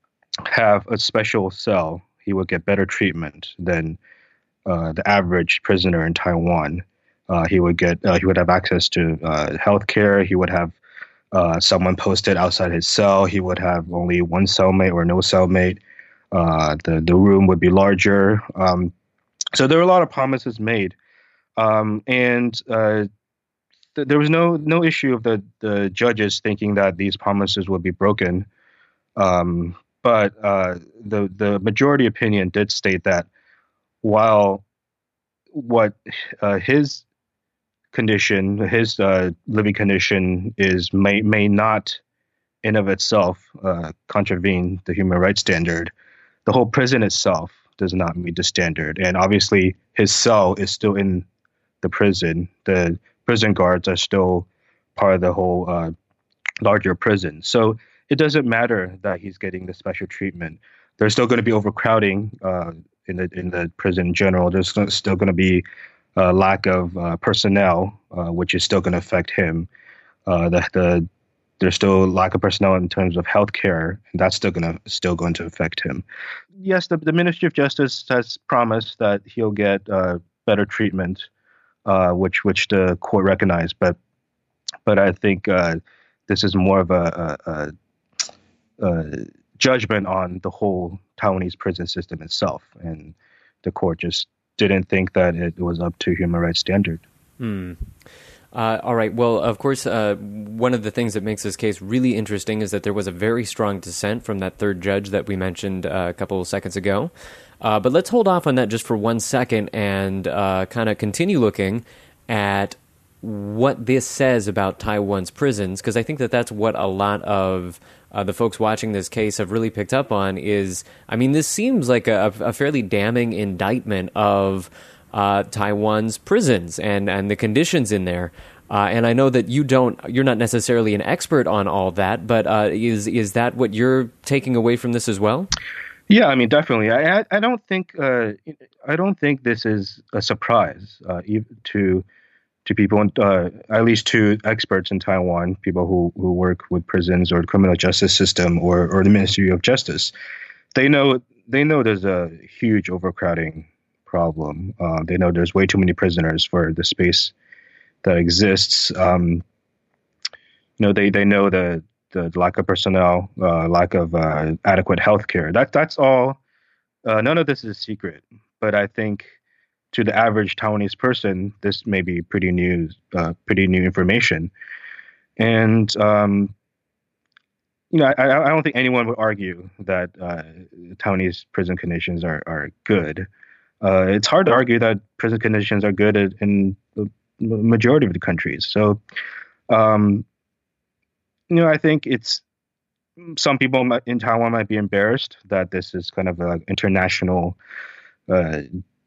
have a special cell. He would get better treatment than Uh, the average prisoner in Taiwan. Uh, he would get, uh, he would have access to uh, health care. He would have uh, someone posted outside his cell. He would have only one cellmate or no cellmate. Uh, the the room would be larger. Um, so there were a lot of promises made, um, and uh, th- there was no no issue of the the judges thinking that these promises would be broken. Um, but uh, the the majority opinion did state that. While what uh, his condition, his uh, living condition is may may not in of itself uh, contravene the human rights standard, the whole prison itself does not meet the standard. And obviously his cell is still in the prison. The prison guards are still part of the whole uh, larger prison. So it doesn't matter that he's getting the special treatment. There's still going to be overcrowding uh, in the in the prison in general. There's still going to be a lack of uh, personnel, uh, which is still going to affect him. Uh, the, the there's still lack of personnel in terms of health care, and that's still going to still going to affect him. Yes, the, the Ministry of Justice has promised that he'll get uh, better treatment, uh, which which the court recognized. But but I think uh, this is more of a, a, a, a judgment on the whole Taiwanese prison system itself, and the court just didn't think that it was up to human rights standard. Hmm. Uh, all right. Well, of course, uh, one of the things that makes this case really interesting is that there was a very strong dissent from that third judge that we mentioned uh, a couple of seconds ago. Uh, but let's hold off on that just for one second and uh, kind of continue looking at what this says about Taiwan's prisons, because I think that that's what a lot of uh, the folks watching this case have really picked up on is, I mean, this seems like a, a fairly damning indictment of uh, Taiwan's prisons and, and the conditions in there. Uh, and I know that you don't, you're not necessarily an expert on all that, but uh, is is that what you're taking away from this as well? Yeah, I mean, definitely. I I, I don't think uh, I don't think this is a surprise uh, to to people, uh, at least to experts in Taiwan, people who, who work with prisons or the criminal justice system or, or the Ministry of Justice. They know they know there's a huge overcrowding problem. Uh, they know there's way too many prisoners for the space that exists. Um, you know, they, they know the, the lack of personnel, uh, lack of uh, adequate health care. That, that's all. Uh, none of this is a secret. But I think to the average Taiwanese person, this may be pretty new, uh, pretty new information. And, um, you know, I, I don't think anyone would argue that uh, Taiwanese prison conditions are, are good. Uh, it's hard to argue that prison conditions are good in the majority of the countries. So, um, you know, I think it's, some people in Taiwan might be embarrassed that this is kind of an international, uh,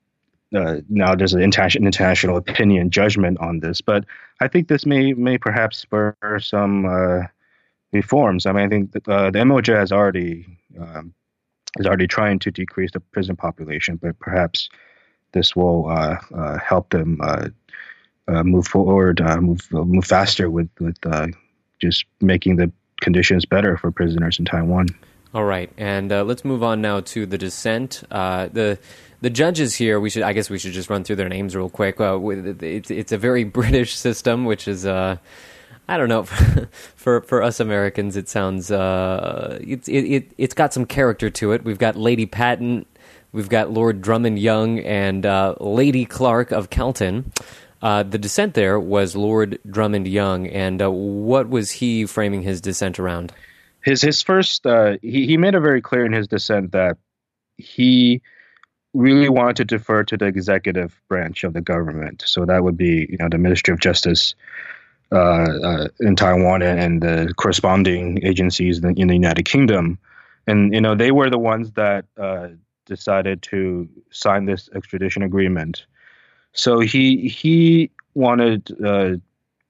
uh, now there's an international international opinion judgment on this, but I think this may may perhaps spur some uh, reforms. I mean, I think that, uh, the M O J has already um, is already trying to decrease the prison population, but perhaps this will uh, uh, help them uh, uh, move forward, uh, move move faster with with uh, just making the conditions better for prisoners in Taiwan. All right, and uh, let's move on now to the dissent. Uh, the the judges here, we should I guess we should just run through their names real quick. Uh, it's it's a very British system, which is uh, I don't know, for for us Americans, it sounds uh, it's it, it it's got some character to it. We've got Lady Patten, we've got Lord Drummond Young, and uh, Lady Clark of Kelton. Uh, the dissent there was Lord Drummond Young, and uh, what was he framing his dissent around? His his first, uh, he, he made it very clear in his dissent that he really wanted to defer to the executive branch of the government. So that would be, you know, the Ministry of Justice uh, uh, in Taiwan and, and the corresponding agencies in, in the United Kingdom. And, you know, they were the ones that uh, decided to sign this extradition agreement. So he he wanted uh,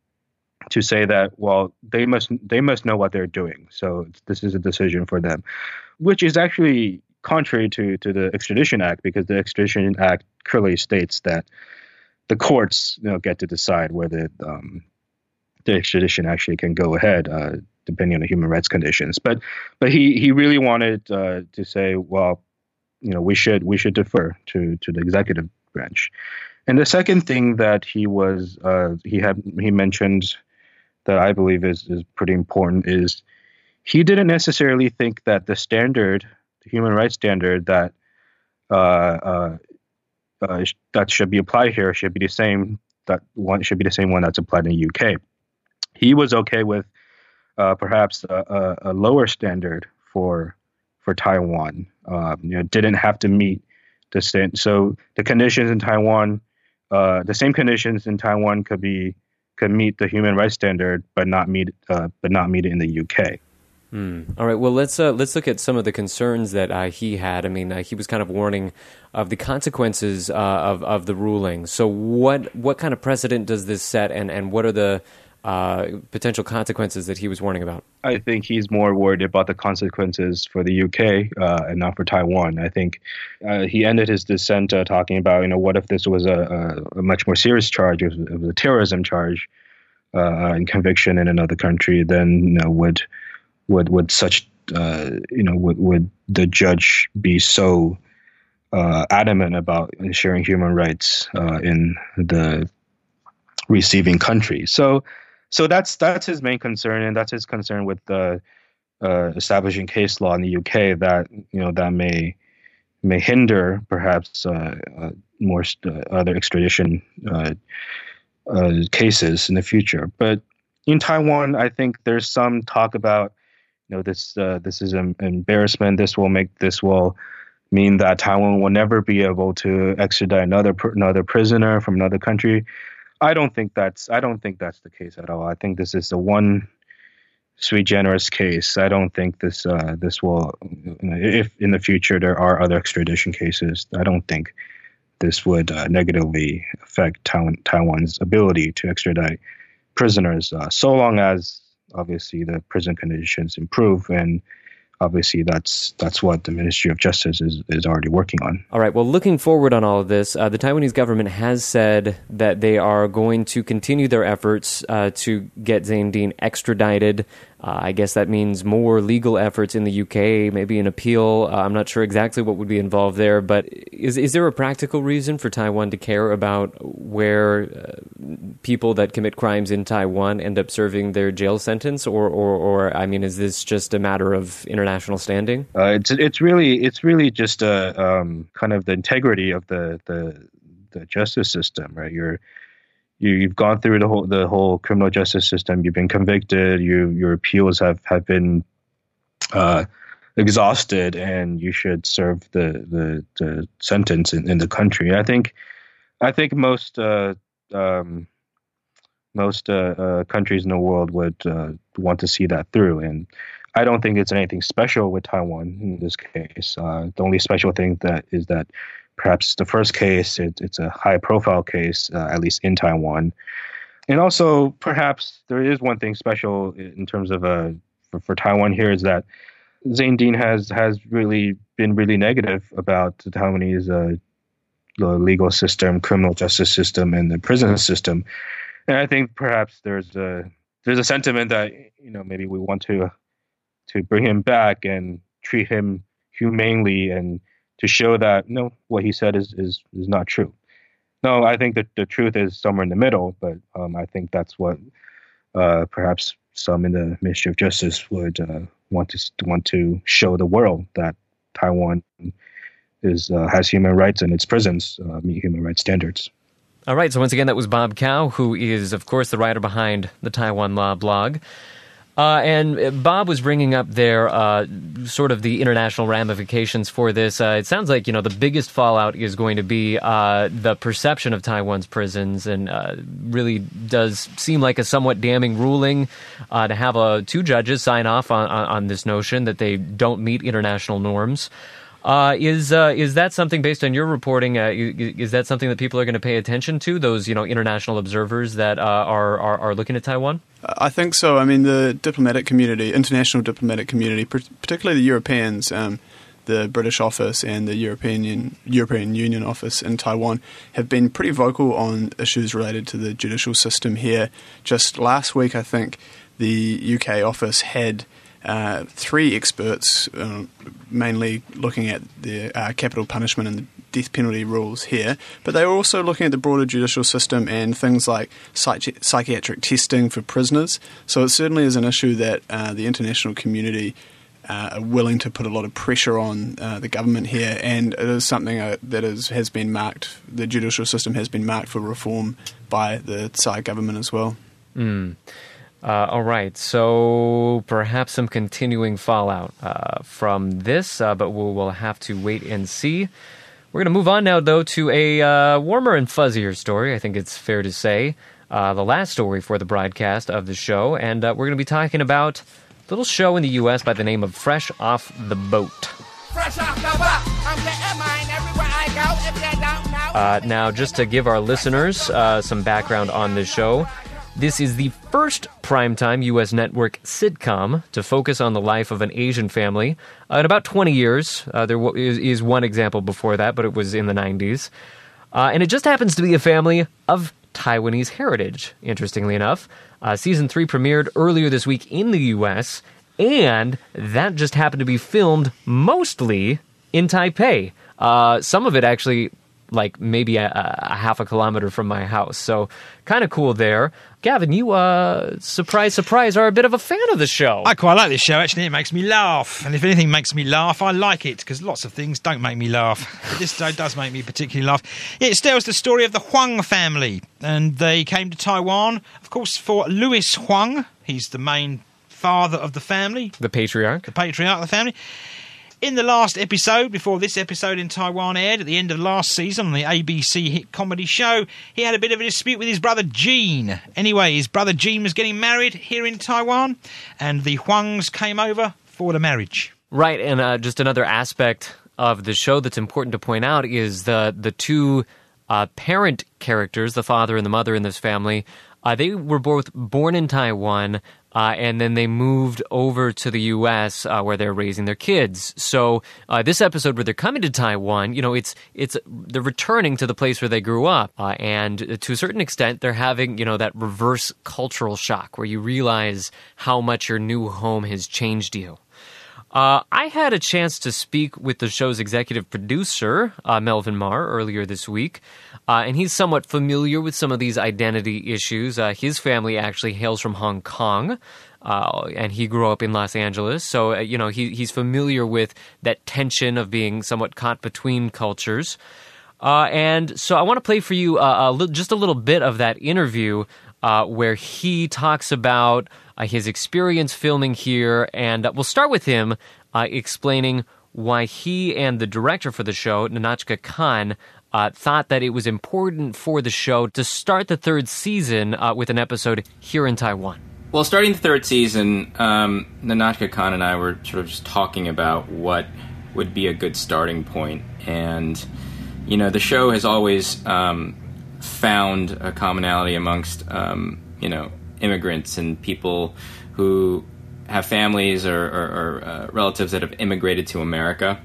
to say that, well, they must they must know what they're doing. So this is a decision for them, which is actually contrary to, to the Extradition Act, because the Extradition Act clearly states that the courts, you know, get to decide whether um, the extradition actually can go ahead, uh, depending on the human rights conditions. But but he he really wanted uh, to say, well, you know, we should we should defer to to the executive branch. And the second thing that he was uh, he had he mentioned that I believe is, is pretty important is he didn't necessarily think that the standard, the human rights standard that uh, uh, uh, that should be applied here should be the same that one should be the same one that's applied in the U K. He was okay with uh, perhaps a, a, a lower standard for for Taiwan. Uh, you know, didn't have to meet the stand. So the conditions in Taiwan. Uh, the same conditions in Taiwan could be could meet the human rights standard, but not meet uh, but not meet it in the U K. Hmm. All right. Well, let's uh, let's look at some of the concerns that uh, he had. I mean, uh, he was kind of warning of the consequences uh, of of the ruling. So, what what kind of precedent does this set, and, and what are the uh, potential consequences that he was warning about? I think he's more worried about the consequences for the U K uh, and not for Taiwan. I think uh, he ended his dissent uh, talking about, you know, what if this was a, a, a much more serious charge, it was, it was a terrorism charge uh, and conviction in another country, then, you know, would would would such uh, you know would would the judge be so uh, adamant about ensuring human rights uh, in the receiving country? So. So that's that's his main concern, and that's his concern with the uh, establishing case law in the U K that, you know, that may may hinder perhaps uh, uh, more st- other extradition uh, uh, cases in the future. But in Taiwan, I think there's some talk about, you know, this uh, this is an embarrassment. This will make this will mean that Taiwan will never be able to extradite another another prisoner from another country. I don't think that's I don't think that's the case at all. I think this is the one sui generis case. I don't think this uh, this will, if in the future there are other extradition cases, I don't think this would uh, negatively affect Taiwan, Taiwan's ability to extradite prisoners, uh, so long as obviously the prison conditions improve, and obviously that's that's what the Ministry of Justice is, is already working on. All right, well, looking forward on all of this, uh, the Taiwanese government has said that they are going to continue their efforts uh, to get Zane Dean extradited. Uh, I guess that means more legal efforts in the U K, maybe an appeal. Uh, I'm not sure exactly what would be involved there, but is is there a practical reason for Taiwan to care about where uh, people that commit crimes in Taiwan end up serving their jail sentence, or, or, or I mean, is this just a matter of international standing? Uh, it's it's really it's really just a um, kind of the integrity of the the, the justice system, right? You're You, you've gone through the whole the whole criminal justice system. You've been convicted. You, your appeals have have been uh, exhausted, and you should serve the the, the sentence in, in the country. I think I think most uh, um, most uh, uh, countries in the world would uh, want to see that through, and I don't think it's anything special with Taiwan in this case. Uh, the only special thing that is that. Perhaps the first case, it, it's a high-profile case, uh, at least in Taiwan. And also, perhaps there is one thing special in terms of uh, for, for Taiwan here is that Zane Dean has, has really been really negative about the Taiwanese uh, the legal system, criminal justice system, and the prison system. And I think perhaps there's a there's a sentiment that, you know, maybe we want to to bring him back and treat him humanely, and to show that, no, what he said is, is, is not true. No, I think that the truth is somewhere in the middle, but um, I think that's what uh, perhaps some in the Ministry of Justice would uh, want to want to show the world, that Taiwan is uh, has human rights and its prisons uh, meet human rights standards. All right, so once again, that was Bob Cao, who is, of course, the writer behind the Taiwan Law blog. Uh, and Bob was bringing up there uh, sort of the international ramifications for this. Uh, it sounds like, you know, the biggest fallout is going to be uh, the perception of Taiwan's prisons, and uh, really does seem like a somewhat damning ruling uh, to have uh, two judges sign off on, on, on this notion that they don't meet international norms. Uh, is uh, is that something, based on your reporting, uh, is that something that people are going to pay attention to, those, you know, international observers that uh, are, are are looking at Taiwan? I think so. I mean, the diplomatic community, international diplomatic community, particularly the Europeans, um, the British office and the European Union, European Union office in Taiwan, have been pretty vocal on issues related to the judicial system here. Just last week, I think, the U K office had Uh, three experts, uh, mainly looking at the uh, capital punishment and the death penalty rules here, but they were also looking at the broader judicial system and things like psychi- psychiatric testing for prisoners. So it certainly is an issue that uh, the international community uh, are willing to put a lot of pressure on uh, the government here, and it is something uh, that is, has been marked, the judicial system has been marked for reform by the Tsai government as well. Mm. Uh, all right, so perhaps some continuing fallout uh, from this, uh, but we'll, we'll have to wait and see. We're going to move on now, though, to a uh, warmer and fuzzier story, I think it's fair to say. Uh, the last story for the broadcast of the show, and uh, we're going to be talking about a little show in the U S by the name of Fresh Off the Boat. Fresh off the boat, I'm getting mine everywhere I go, if you don't know. Uh, now, just to give our listeners uh, some background on this show, this is the first primetime U S network sitcom to focus on the life of an Asian family uh, in about twenty years. Uh, there w- is, is one example before that, but it was in the nineties. Uh, and it just happens to be a family of Taiwanese heritage, interestingly enough. Uh, season three premiered earlier this week in the U S, and that just happened to be filmed mostly in Taipei. Uh, some of it actually, like maybe a, a half a kilometer from my house. So kind of cool there. Gavin, you, uh, surprise, surprise, are a bit of a fan of the show. I quite like this show, actually. It makes me laugh. And if anything makes me laugh, I like it, because lots of things don't make me laugh. But this show does make me particularly laugh. It tells the story of the Huang family. And they came to Taiwan, of course, for Louis Huang. He's the main father of the family. The patriarch. The patriarch of the family. In the last episode, before this episode in Taiwan aired, at the end of last season on the A B C hit comedy show, he had a bit of a dispute with his brother Gene. Anyway, his brother Gene was getting married here in Taiwan, and the Huangs came over for the marriage. Right, and uh, just another aspect of the show that's important to point out is the the two uh, parent characters, the father and the mother in this family. Uh, they were both born in Taiwan, uh, and then they moved over to the U S uh, where they're raising their kids. So uh, this episode where they're coming to Taiwan, you know, it's it's they're returning to the place where they grew up, uh, and to a certain extent, they're having, you know, that reverse cultural shock where you realize how much your new home has changed you. Uh, I had a chance to speak with the show's executive producer, uh, Melvin Marr, earlier this week, uh, and he's somewhat familiar with some of these identity issues. Uh, his family actually hails from Hong Kong, uh, and he grew up in Los Angeles, so uh, you know he, he's familiar with that tension of being somewhat caught between cultures. Uh, and so I want to play for you uh, a li- just a little bit of that interview uh, where he talks about Uh, his experience filming here, and uh, we'll start with him uh, explaining why he and the director for the show, Nahnatchka Khan, uh, thought that it was important for the show to start the third season uh, with an episode here in Taiwan. Well, starting the third season, um, Nahnatchka Khan and I were sort of just talking about what would be a good starting point, and, you know, the show has always um, found a commonality amongst, um, you know, immigrants and people who have families or, or, or uh, relatives that have immigrated to America.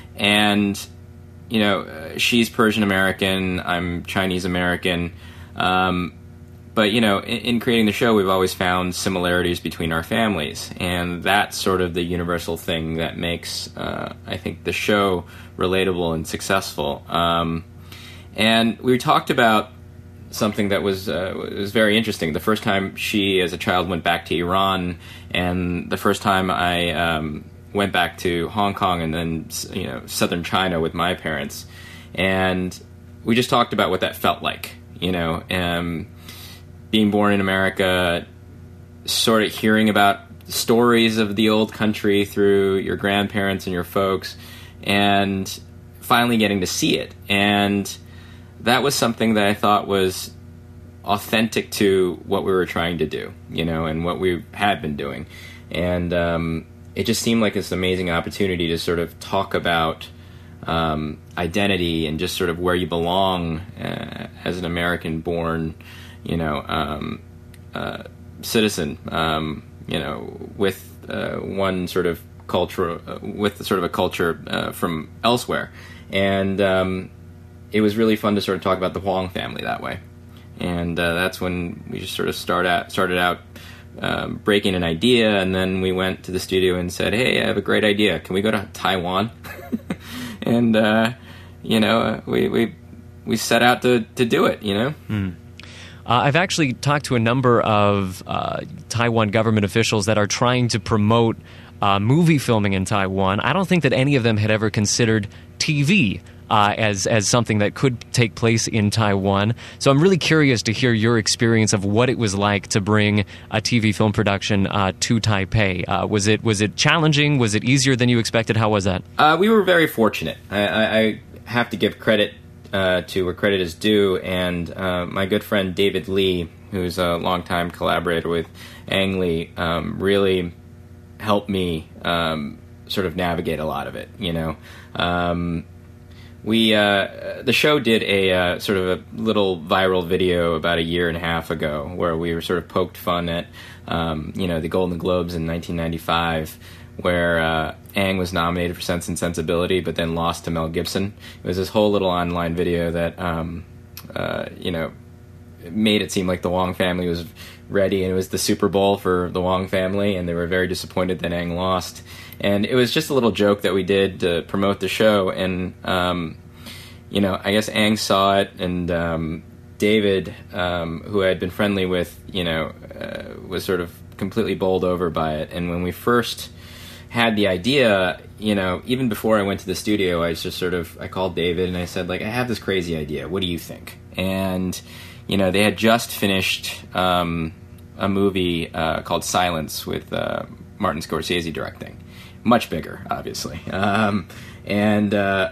And, you know, uh, she's Persian American, I'm Chinese American. Um, but, you know, in, in creating the show, we've always found similarities between our families. And that's sort of the universal thing that makes, uh, I think, the show relatable and successful. Um, and we talked about something that was uh, was very interesting. The first time she, as a child, went back to Iran, and the first time I um, went back to Hong Kong, and then you know southern China with my parents, and we just talked about what that felt like. You know, um, being born in America, sort of hearing about stories of the old country through your grandparents and your folks, and finally getting to see it. And that was something that I thought was authentic to what we were trying to do, you know, and what we had been doing. And um, it just seemed like this amazing opportunity to sort of talk about um, identity and just sort of where you belong uh, as an American-born, you know, um, uh, citizen, um, you know, with uh, one sort of culture, uh, with sort of a culture uh, from elsewhere. And um it was really fun to sort of talk about the Huang family that way. And uh, that's when we just sort of start out, started out um, breaking an idea, and then we went to the studio and said, hey, I have a great idea. Can we go to Taiwan? and, uh, you know, we, we we set out to, to do it, you know? Mm. Uh, I've actually talked to a number of uh, Taiwan government officials that are trying to promote uh, movie filming in Taiwan. I don't think that any of them had ever considered T V Uh, as as something that could take place in Taiwan. So I'm really curious to hear your experience of what it was like to bring a T V film production uh, to Taipei. Uh, was it was it challenging? Was it easier than you expected? How was that? Uh, we were very fortunate. I, I, I have to give credit uh, to where credit is due, and uh, my good friend David Lee, who's a longtime collaborator with Ang Lee, um, really helped me um, sort of navigate a lot of it. You know. Um, We uh, the show did a uh, sort of a little viral video about a year and a half ago where we were sort of poked fun at um, you know the Golden Globes in nineteen ninety-five, where uh, Ang was nominated for Sense and Sensibility but then lost to Mel Gibson. It was this whole little online video that um, uh, you know made it seem like the Wong family was ready, and it was the Super Bowl for the Wong family, and they were very disappointed that Ang lost. And it was just a little joke that we did to promote the show, and, um, you know, I guess Ang saw it, and um, David, um, who I had been friendly with, you know, uh, was sort of completely bowled over by it. And when we first had the idea, you know, even before I went to the studio, I just sort of, I called David, and I said, like, I have this crazy idea. What do you think? And, you know, they had just finished um, a movie uh, called Silence with uh, Martin Scorsese directing. much bigger, obviously. Um, and uh,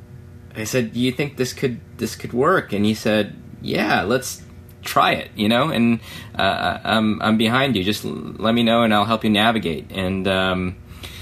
I said, "Do you think this could this could work?" And he said, "Yeah, let's try it." You know, and uh, I'm I'm behind you. Just let me know, and I'll help you navigate. And um,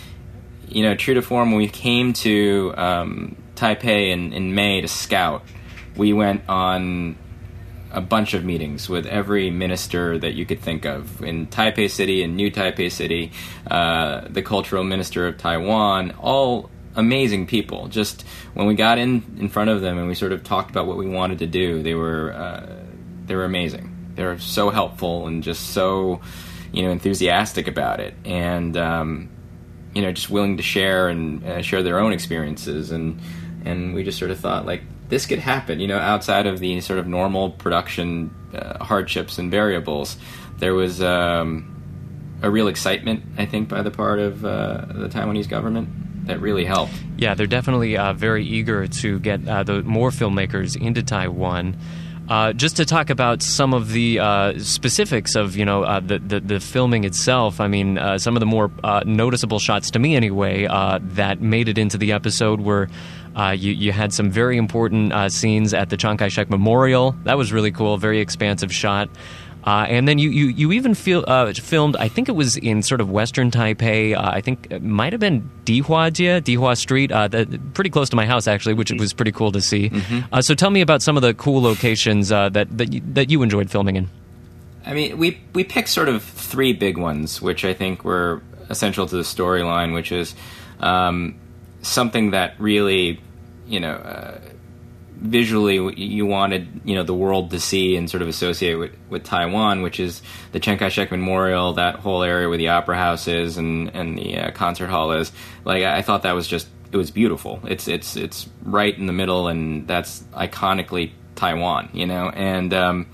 you know, true to form, when we came to um, Taipei in, in May to scout, we went on a bunch of meetings with every minister that you could think of in Taipei City and New Taipei City, uh, the cultural minister of Taiwan, all amazing people. Just when we got in, in front of them and we sort of talked about what we wanted to do, they were uh, they were amazing. They were so helpful and just so, you know, enthusiastic about it, and um, you know, just willing to share and uh, share their own experiences. And and we just sort of thought, like, this could happen, you know, outside of the sort of normal production uh, hardships and variables. There was um, a real excitement, I think, by the part of uh, the Taiwanese government that really helped. Yeah, they're definitely uh, very eager to get uh, the more filmmakers into Taiwan. Uh, just to talk about some of the uh, specifics of, you know, uh, the, the the filming itself. I mean, uh, some of the more uh, noticeable shots, to me anyway, uh, that made it into the episode were uh, you, you had some very important uh, scenes at the Chiang Kai-shek Memorial. That was really cool, very expansive shot. Uh, and then you, you, you even feel, uh, filmed, I think it was in sort of western Taipei, uh, I think it might have been Dihuajie, Dihua Street, uh, that, pretty close to my house, actually, which was pretty cool to see. Mm-hmm. Uh, so tell me about some of the cool locations uh, that, that, you, that you enjoyed filming in. I mean, we, we picked sort of three big ones, which I think were essential to the storyline, which is um, something that really, you know... Uh, visually you wanted, you know, the world to see and sort of associate with, with Taiwan, which is the Chiang Kai-shek Memorial, that whole area where the opera house is and, and the uh, concert hall is. Like, I thought that was just, it was beautiful. It's it's it's right in the middle, and that's iconically Taiwan, you know. And um,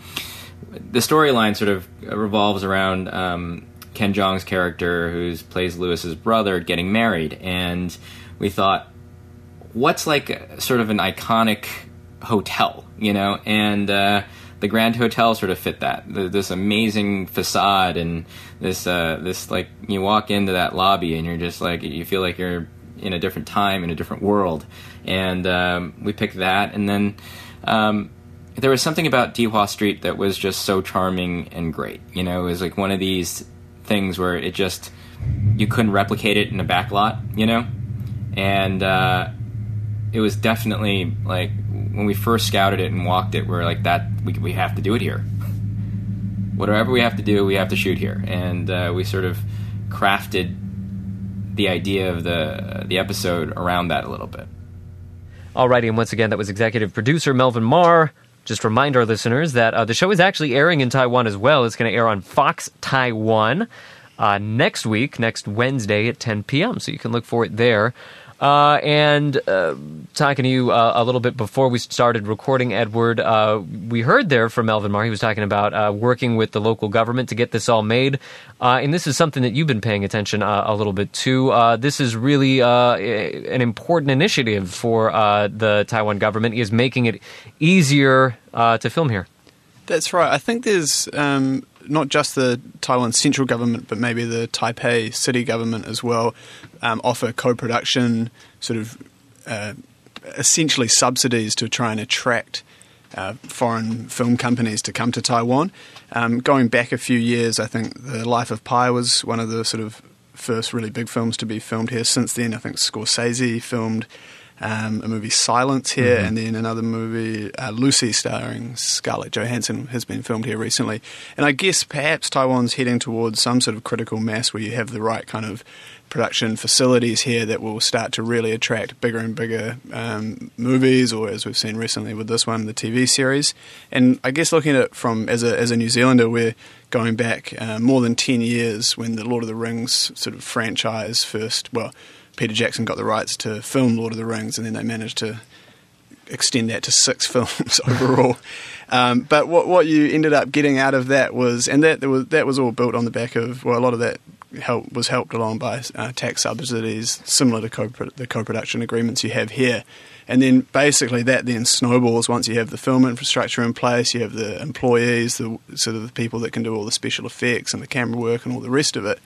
the storyline sort of revolves around um, Ken Jeong's character, who plays Lewis's brother, getting married. And we thought, what's like a, sort of an iconic hotel, you know, and uh, the Grand Hotel sort of fit that. The, this amazing facade and this, uh, this like, you walk into that lobby and you're just like, you feel like you're in a different time, in a different world. And um, we picked that. And then um, there was something about Dihua Street that was just so charming and great. You know, it was like one of these things where it just, you couldn't replicate it in a back lot, you know? And uh, it was definitely like, when we first scouted it and walked it, we were like, that we we have to do it here. Whatever we have to do, we have to shoot here. And uh, we sort of crafted the idea of the the episode around that a little bit. Alrighty, and once again, that was executive producer Melvin Marr. Just remind our listeners that uh, the show is actually airing in Taiwan as well. It's going to air on Fox Taiwan uh, next week, next Wednesday at ten p.m., so you can look for it there. Uh, and uh, talking to you uh, a little bit before we started recording, Edward, uh, we heard there from Melvin Marr. He was talking about uh, working with the local government to get this all made. Uh, and this is something that you've been paying attention uh, a little bit to. Uh, this is really uh, an important initiative for uh, the Taiwan government, is making it easier uh, to film here. That's right. I think there's um, not just the Taiwan central government, but maybe the Taipei city government as well, um, offer co-production sort of uh, essentially subsidies to try and attract uh, foreign film companies to come to Taiwan. Um, going back a few years, I think The Life of Pi was one of the sort of first really big films to be filmed here. Since then, I think Scorsese filmed Um, a movie Silence here, mm-hmm. and then another movie, uh, Lucy, starring Scarlett Johansson, has been filmed here recently. And I guess perhaps Taiwan's heading towards some sort of critical mass where you have the right kind of production facilities here that will start to really attract bigger and bigger um, movies, or as we've seen recently with this one, the T V series. And I guess looking at it from as a as a New Zealander, we're going back uh, more than ten years when the Lord of the Rings sort of franchise first, well, Peter Jackson got the rights to film Lord of the Rings, and then they managed to extend that to six films overall. Um, but what what you ended up getting out of that was, and that there was that was all built on the back of, well, a lot of that help was helped along by uh, tax subsidies, similar to co- the co-production agreements you have here. And then basically that then snowballs once you have the film infrastructure in place, you have the employees, the sort of the people that can do all the special effects and the camera work and all the rest of it.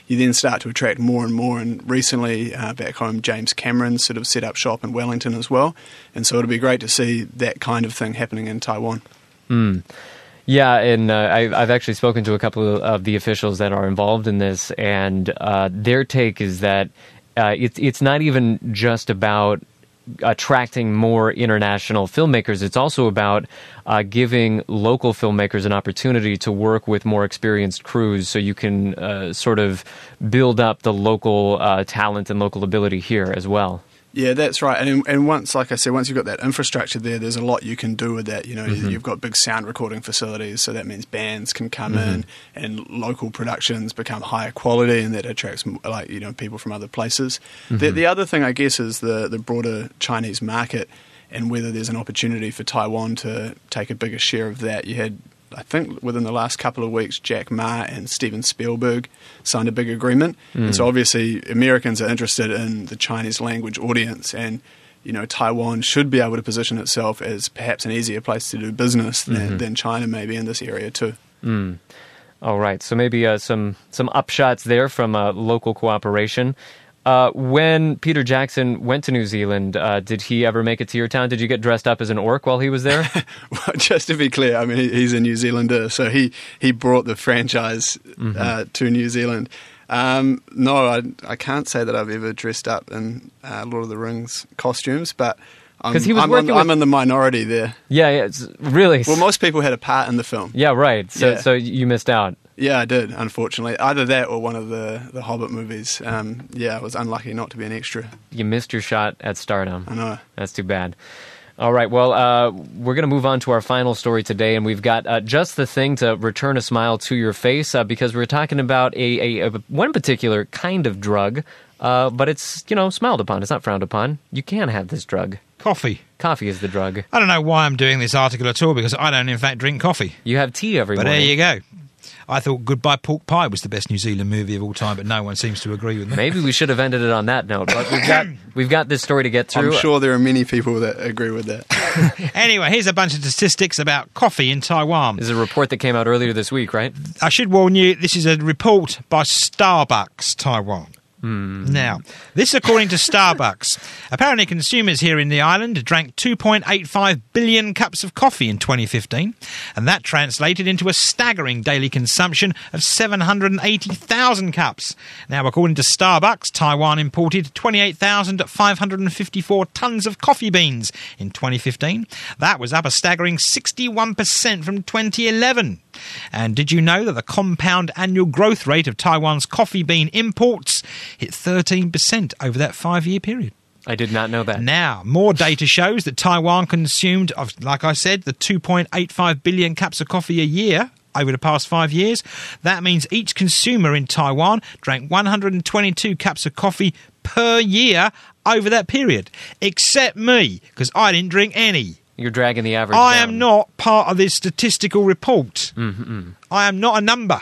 you then start to attract more and more. And recently, uh, back home, James Cameron sort of set up shop in Wellington as well. And so it'll be great to see that kind of thing happening in Taiwan. Mm. Yeah, and uh, I, I've actually spoken to a couple of the officials that are involved in this, and uh, their take is that uh, it's it's not even just about attracting more international filmmakers. It's also about uh, giving local filmmakers an opportunity to work with more experienced crews, so you can uh, sort of build up the local uh, talent and local ability here as well. Yeah, that's right. And and once, like I said, once you've got that infrastructure there, there's a lot you can do with that. You know, mm-hmm. you've got big sound recording facilities, so that means bands can come mm-hmm. in, and local productions become higher quality, and that attracts, like, you know, people from other places. Mm-hmm. The, the other thing, I guess, is the the broader Chinese market, and whether there's an opportunity for Taiwan to take a bigger share of that. You had, I think, within the last couple of weeks, Jack Ma and Steven Spielberg signed a big agreement. Mm. And so obviously Americans are interested in the Chinese language audience, and, you know, Taiwan should be able to position itself as perhaps an easier place to do business than, mm-hmm. than China maybe in this area too. Mm. All right. So maybe uh, some, some upshots there from uh, local cooperation. Uh, when Peter Jackson went to New Zealand, uh, did he ever make it to your town? Did you get dressed up as an orc while he was there? Well, just to be clear, I mean, he, he's a New Zealander, so he, he brought the franchise mm-hmm. uh, to New Zealand. Um, no, I, I can't say that I've ever dressed up in uh, Lord of the Rings costumes, but I'm, he was I'm, working on, with... I'm in the minority there. Yeah, yeah, it's really. Well, most people had a part in the film. Yeah, right. So, yeah. so you missed out. Yeah, I did, unfortunately. Either that or one of the, the Hobbit movies. Um, yeah, I was unlucky not to be an extra. You missed your shot at stardom. I know. That's too bad. All right, well, uh, we're going to move on to our final story today, and we've got uh, just the thing to return a smile to your face, uh, because we're talking about a, a, a one particular kind of drug, uh, but it's, you know, smiled upon. It's not frowned upon. You can have this drug. Coffee. Coffee is the drug. I don't know why I'm doing this article at all, because I don't, in fact, drink coffee. You have tea every but morning. But there you go. I thought Goodbye Pork Pie was the best New Zealand movie of all time, but no one seems to agree with me. Maybe we should have ended it on that note, but we've got we've got this story to get through. I'm sure there are many people that agree with that. Anyway, here's a bunch of statistics about coffee in Taiwan. This is a report that came out earlier this week, right? I should warn you, this is a report by Starbucks Taiwan. Mm. Now, this according to Starbucks. Apparently consumers here in the island drank two point eight five billion cups of coffee in twenty fifteen, and that translated into a staggering daily consumption of seven hundred eighty thousand cups. Now, according to Starbucks, Taiwan imported twenty-eight thousand five hundred fifty-four tonnes of coffee beans in twenty fifteen. That was up a staggering sixty-one percent from twenty eleven. And did you know that the compound annual growth rate of Taiwan's coffee bean imports hit thirteen percent over that five-year period? I did not know that. Now, more data shows that Taiwan consumed, of, like I said, the two point eight five billion cups of coffee a year over the past five years. That means each consumer in Taiwan drank one hundred twenty-two cups of coffee per year over that period. Except me, because I didn't drink any. You're dragging the average I down. am not part of this statistical report. Mm-hmm. I am not a number.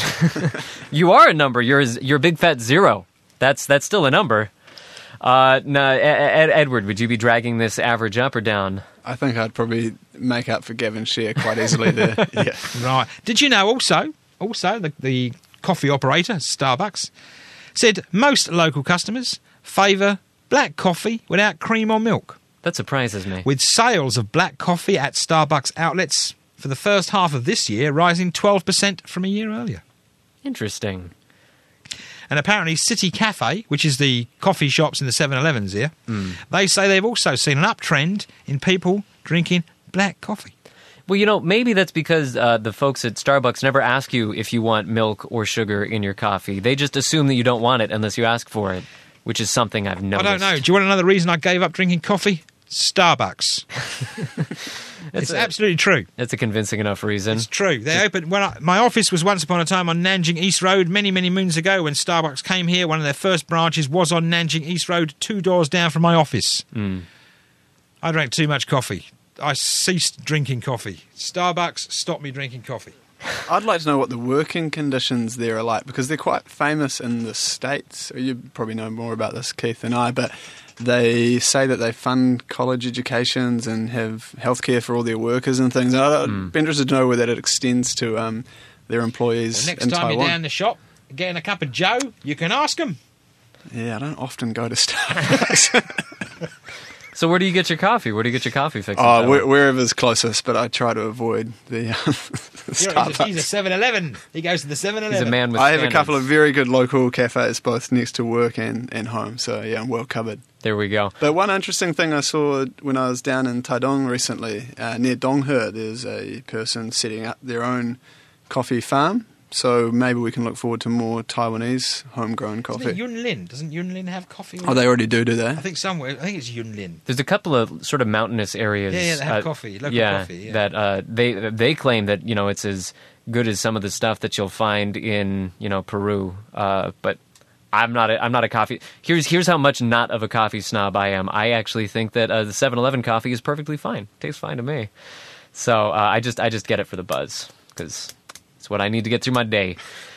You are a number. You're you're a big fat zero. That's that's still a number. Uh, no, Ed, Edward, would you be dragging this average up or down? I think I'd probably make up for Gavin's share quite easily there. Yeah. Right. Did you know also, also the, the coffee operator, Starbucks, said most local customers favour black coffee without cream or milk. That surprises me. With sales of black coffee at Starbucks outlets for the first half of this year rising twelve percent from a year earlier. Interesting. And apparently City Cafe, which is the coffee shops in the seven elevens here, mm. they say they've also seen an uptrend in people drinking black coffee. Well, you know, maybe that's because uh, the folks at Starbucks never ask you if you want milk or sugar in your coffee. They just assume that you don't want it unless you ask for it, which is something I've noticed. I don't know. Do you want another reason I gave up drinking coffee? Starbucks. It's a, absolutely true. That's a convincing enough reason. It's true. They opened when I, my office was once upon a time on Nanjing East Road many, many moons ago. When Starbucks came here, one of their first branches was on Nanjing East Road, two doors down from my office. Mm. I drank too much coffee. I ceased drinking coffee. Starbucks stopped me drinking coffee. I'd like to know what the working conditions there are like, because they're quite famous in the States. You probably know more about this, Keith, than I, but they say that they fund college educations and have healthcare for all their workers and things. And I'd mm. be interested to know whether that extends to um, their employees well, next in time Taiwan. you're down the shop, getting a cup of Joe, you can ask them. Yeah, I don't often go to Starbucks. So where do you get your coffee? Where do you get your coffee fixed? Oh, wh- wherever's closest, but I try to avoid the um, Starbucks. He's a seven eleven. He goes to the seven eleven. He's a man with I have standards. a couple of very good local cafes, both next to work and, and home, so yeah, I'm well covered. There we go. But one interesting thing I saw when I was down in Taidong recently, uh, near Donghe, there's a person setting up their own coffee farm. So maybe we can look forward to more Taiwanese homegrown coffee. Isn't it Yunlin? Doesn't Yunlin have coffee? Oh, they already do, do they? I think somewhere. I think it's Yunlin. There's a couple of sort of mountainous areas. Yeah, yeah, they have uh, coffee, local yeah, coffee. Yeah. that uh, they they claim that you know it's as good as some of the stuff that you'll find in you know Peru. Uh, but I'm not a, I'm not a coffee. Here's here's how much not of a coffee snob I am. I actually think that uh, the seven eleven coffee is perfectly fine. Tastes fine to me. So uh, I just I just get it for the buzz because it's what I need to get through my day.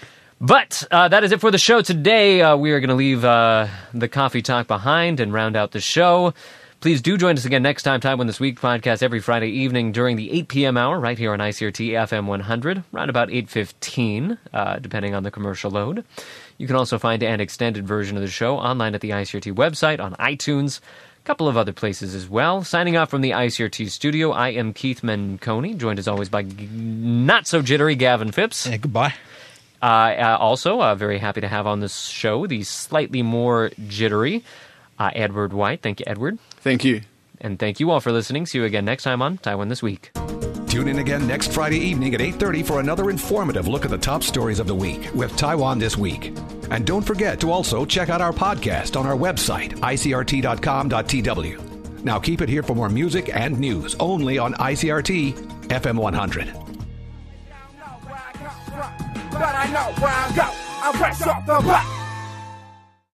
But uh, that is it for the show today. Uh, we are going to leave uh, the coffee talk behind and round out the show. Please do join us again next time. Taiwan This Week podcast every Friday evening during the eight p.m. hour right here on I C R T F M one hundred, around about eight fifteen, uh, depending on the commercial load. You can also find an extended version of the show online at the I C R T website, on iTunes, a couple of other places as well. Signing off from the I C R T studio, I am Keith Menconi, joined as always by g- not-so-jittery Gavin Phipps. Yeah, goodbye. Uh, uh, also, uh, very happy to have on this show the slightly more jittery uh, Edward White. Thank you, Edward. Thank you. And thank you all for listening. See you again next time on Taiwan This Week. Tune in again next Friday evening at eight thirty for another informative look at the top stories of the week with Taiwan This Week. And don't forget to also check out our podcast on our website, I C R T dot com dot T W. Now keep it here for more music and news only on I C R T F M one hundred. But I know where I go. I'm fresh off the block.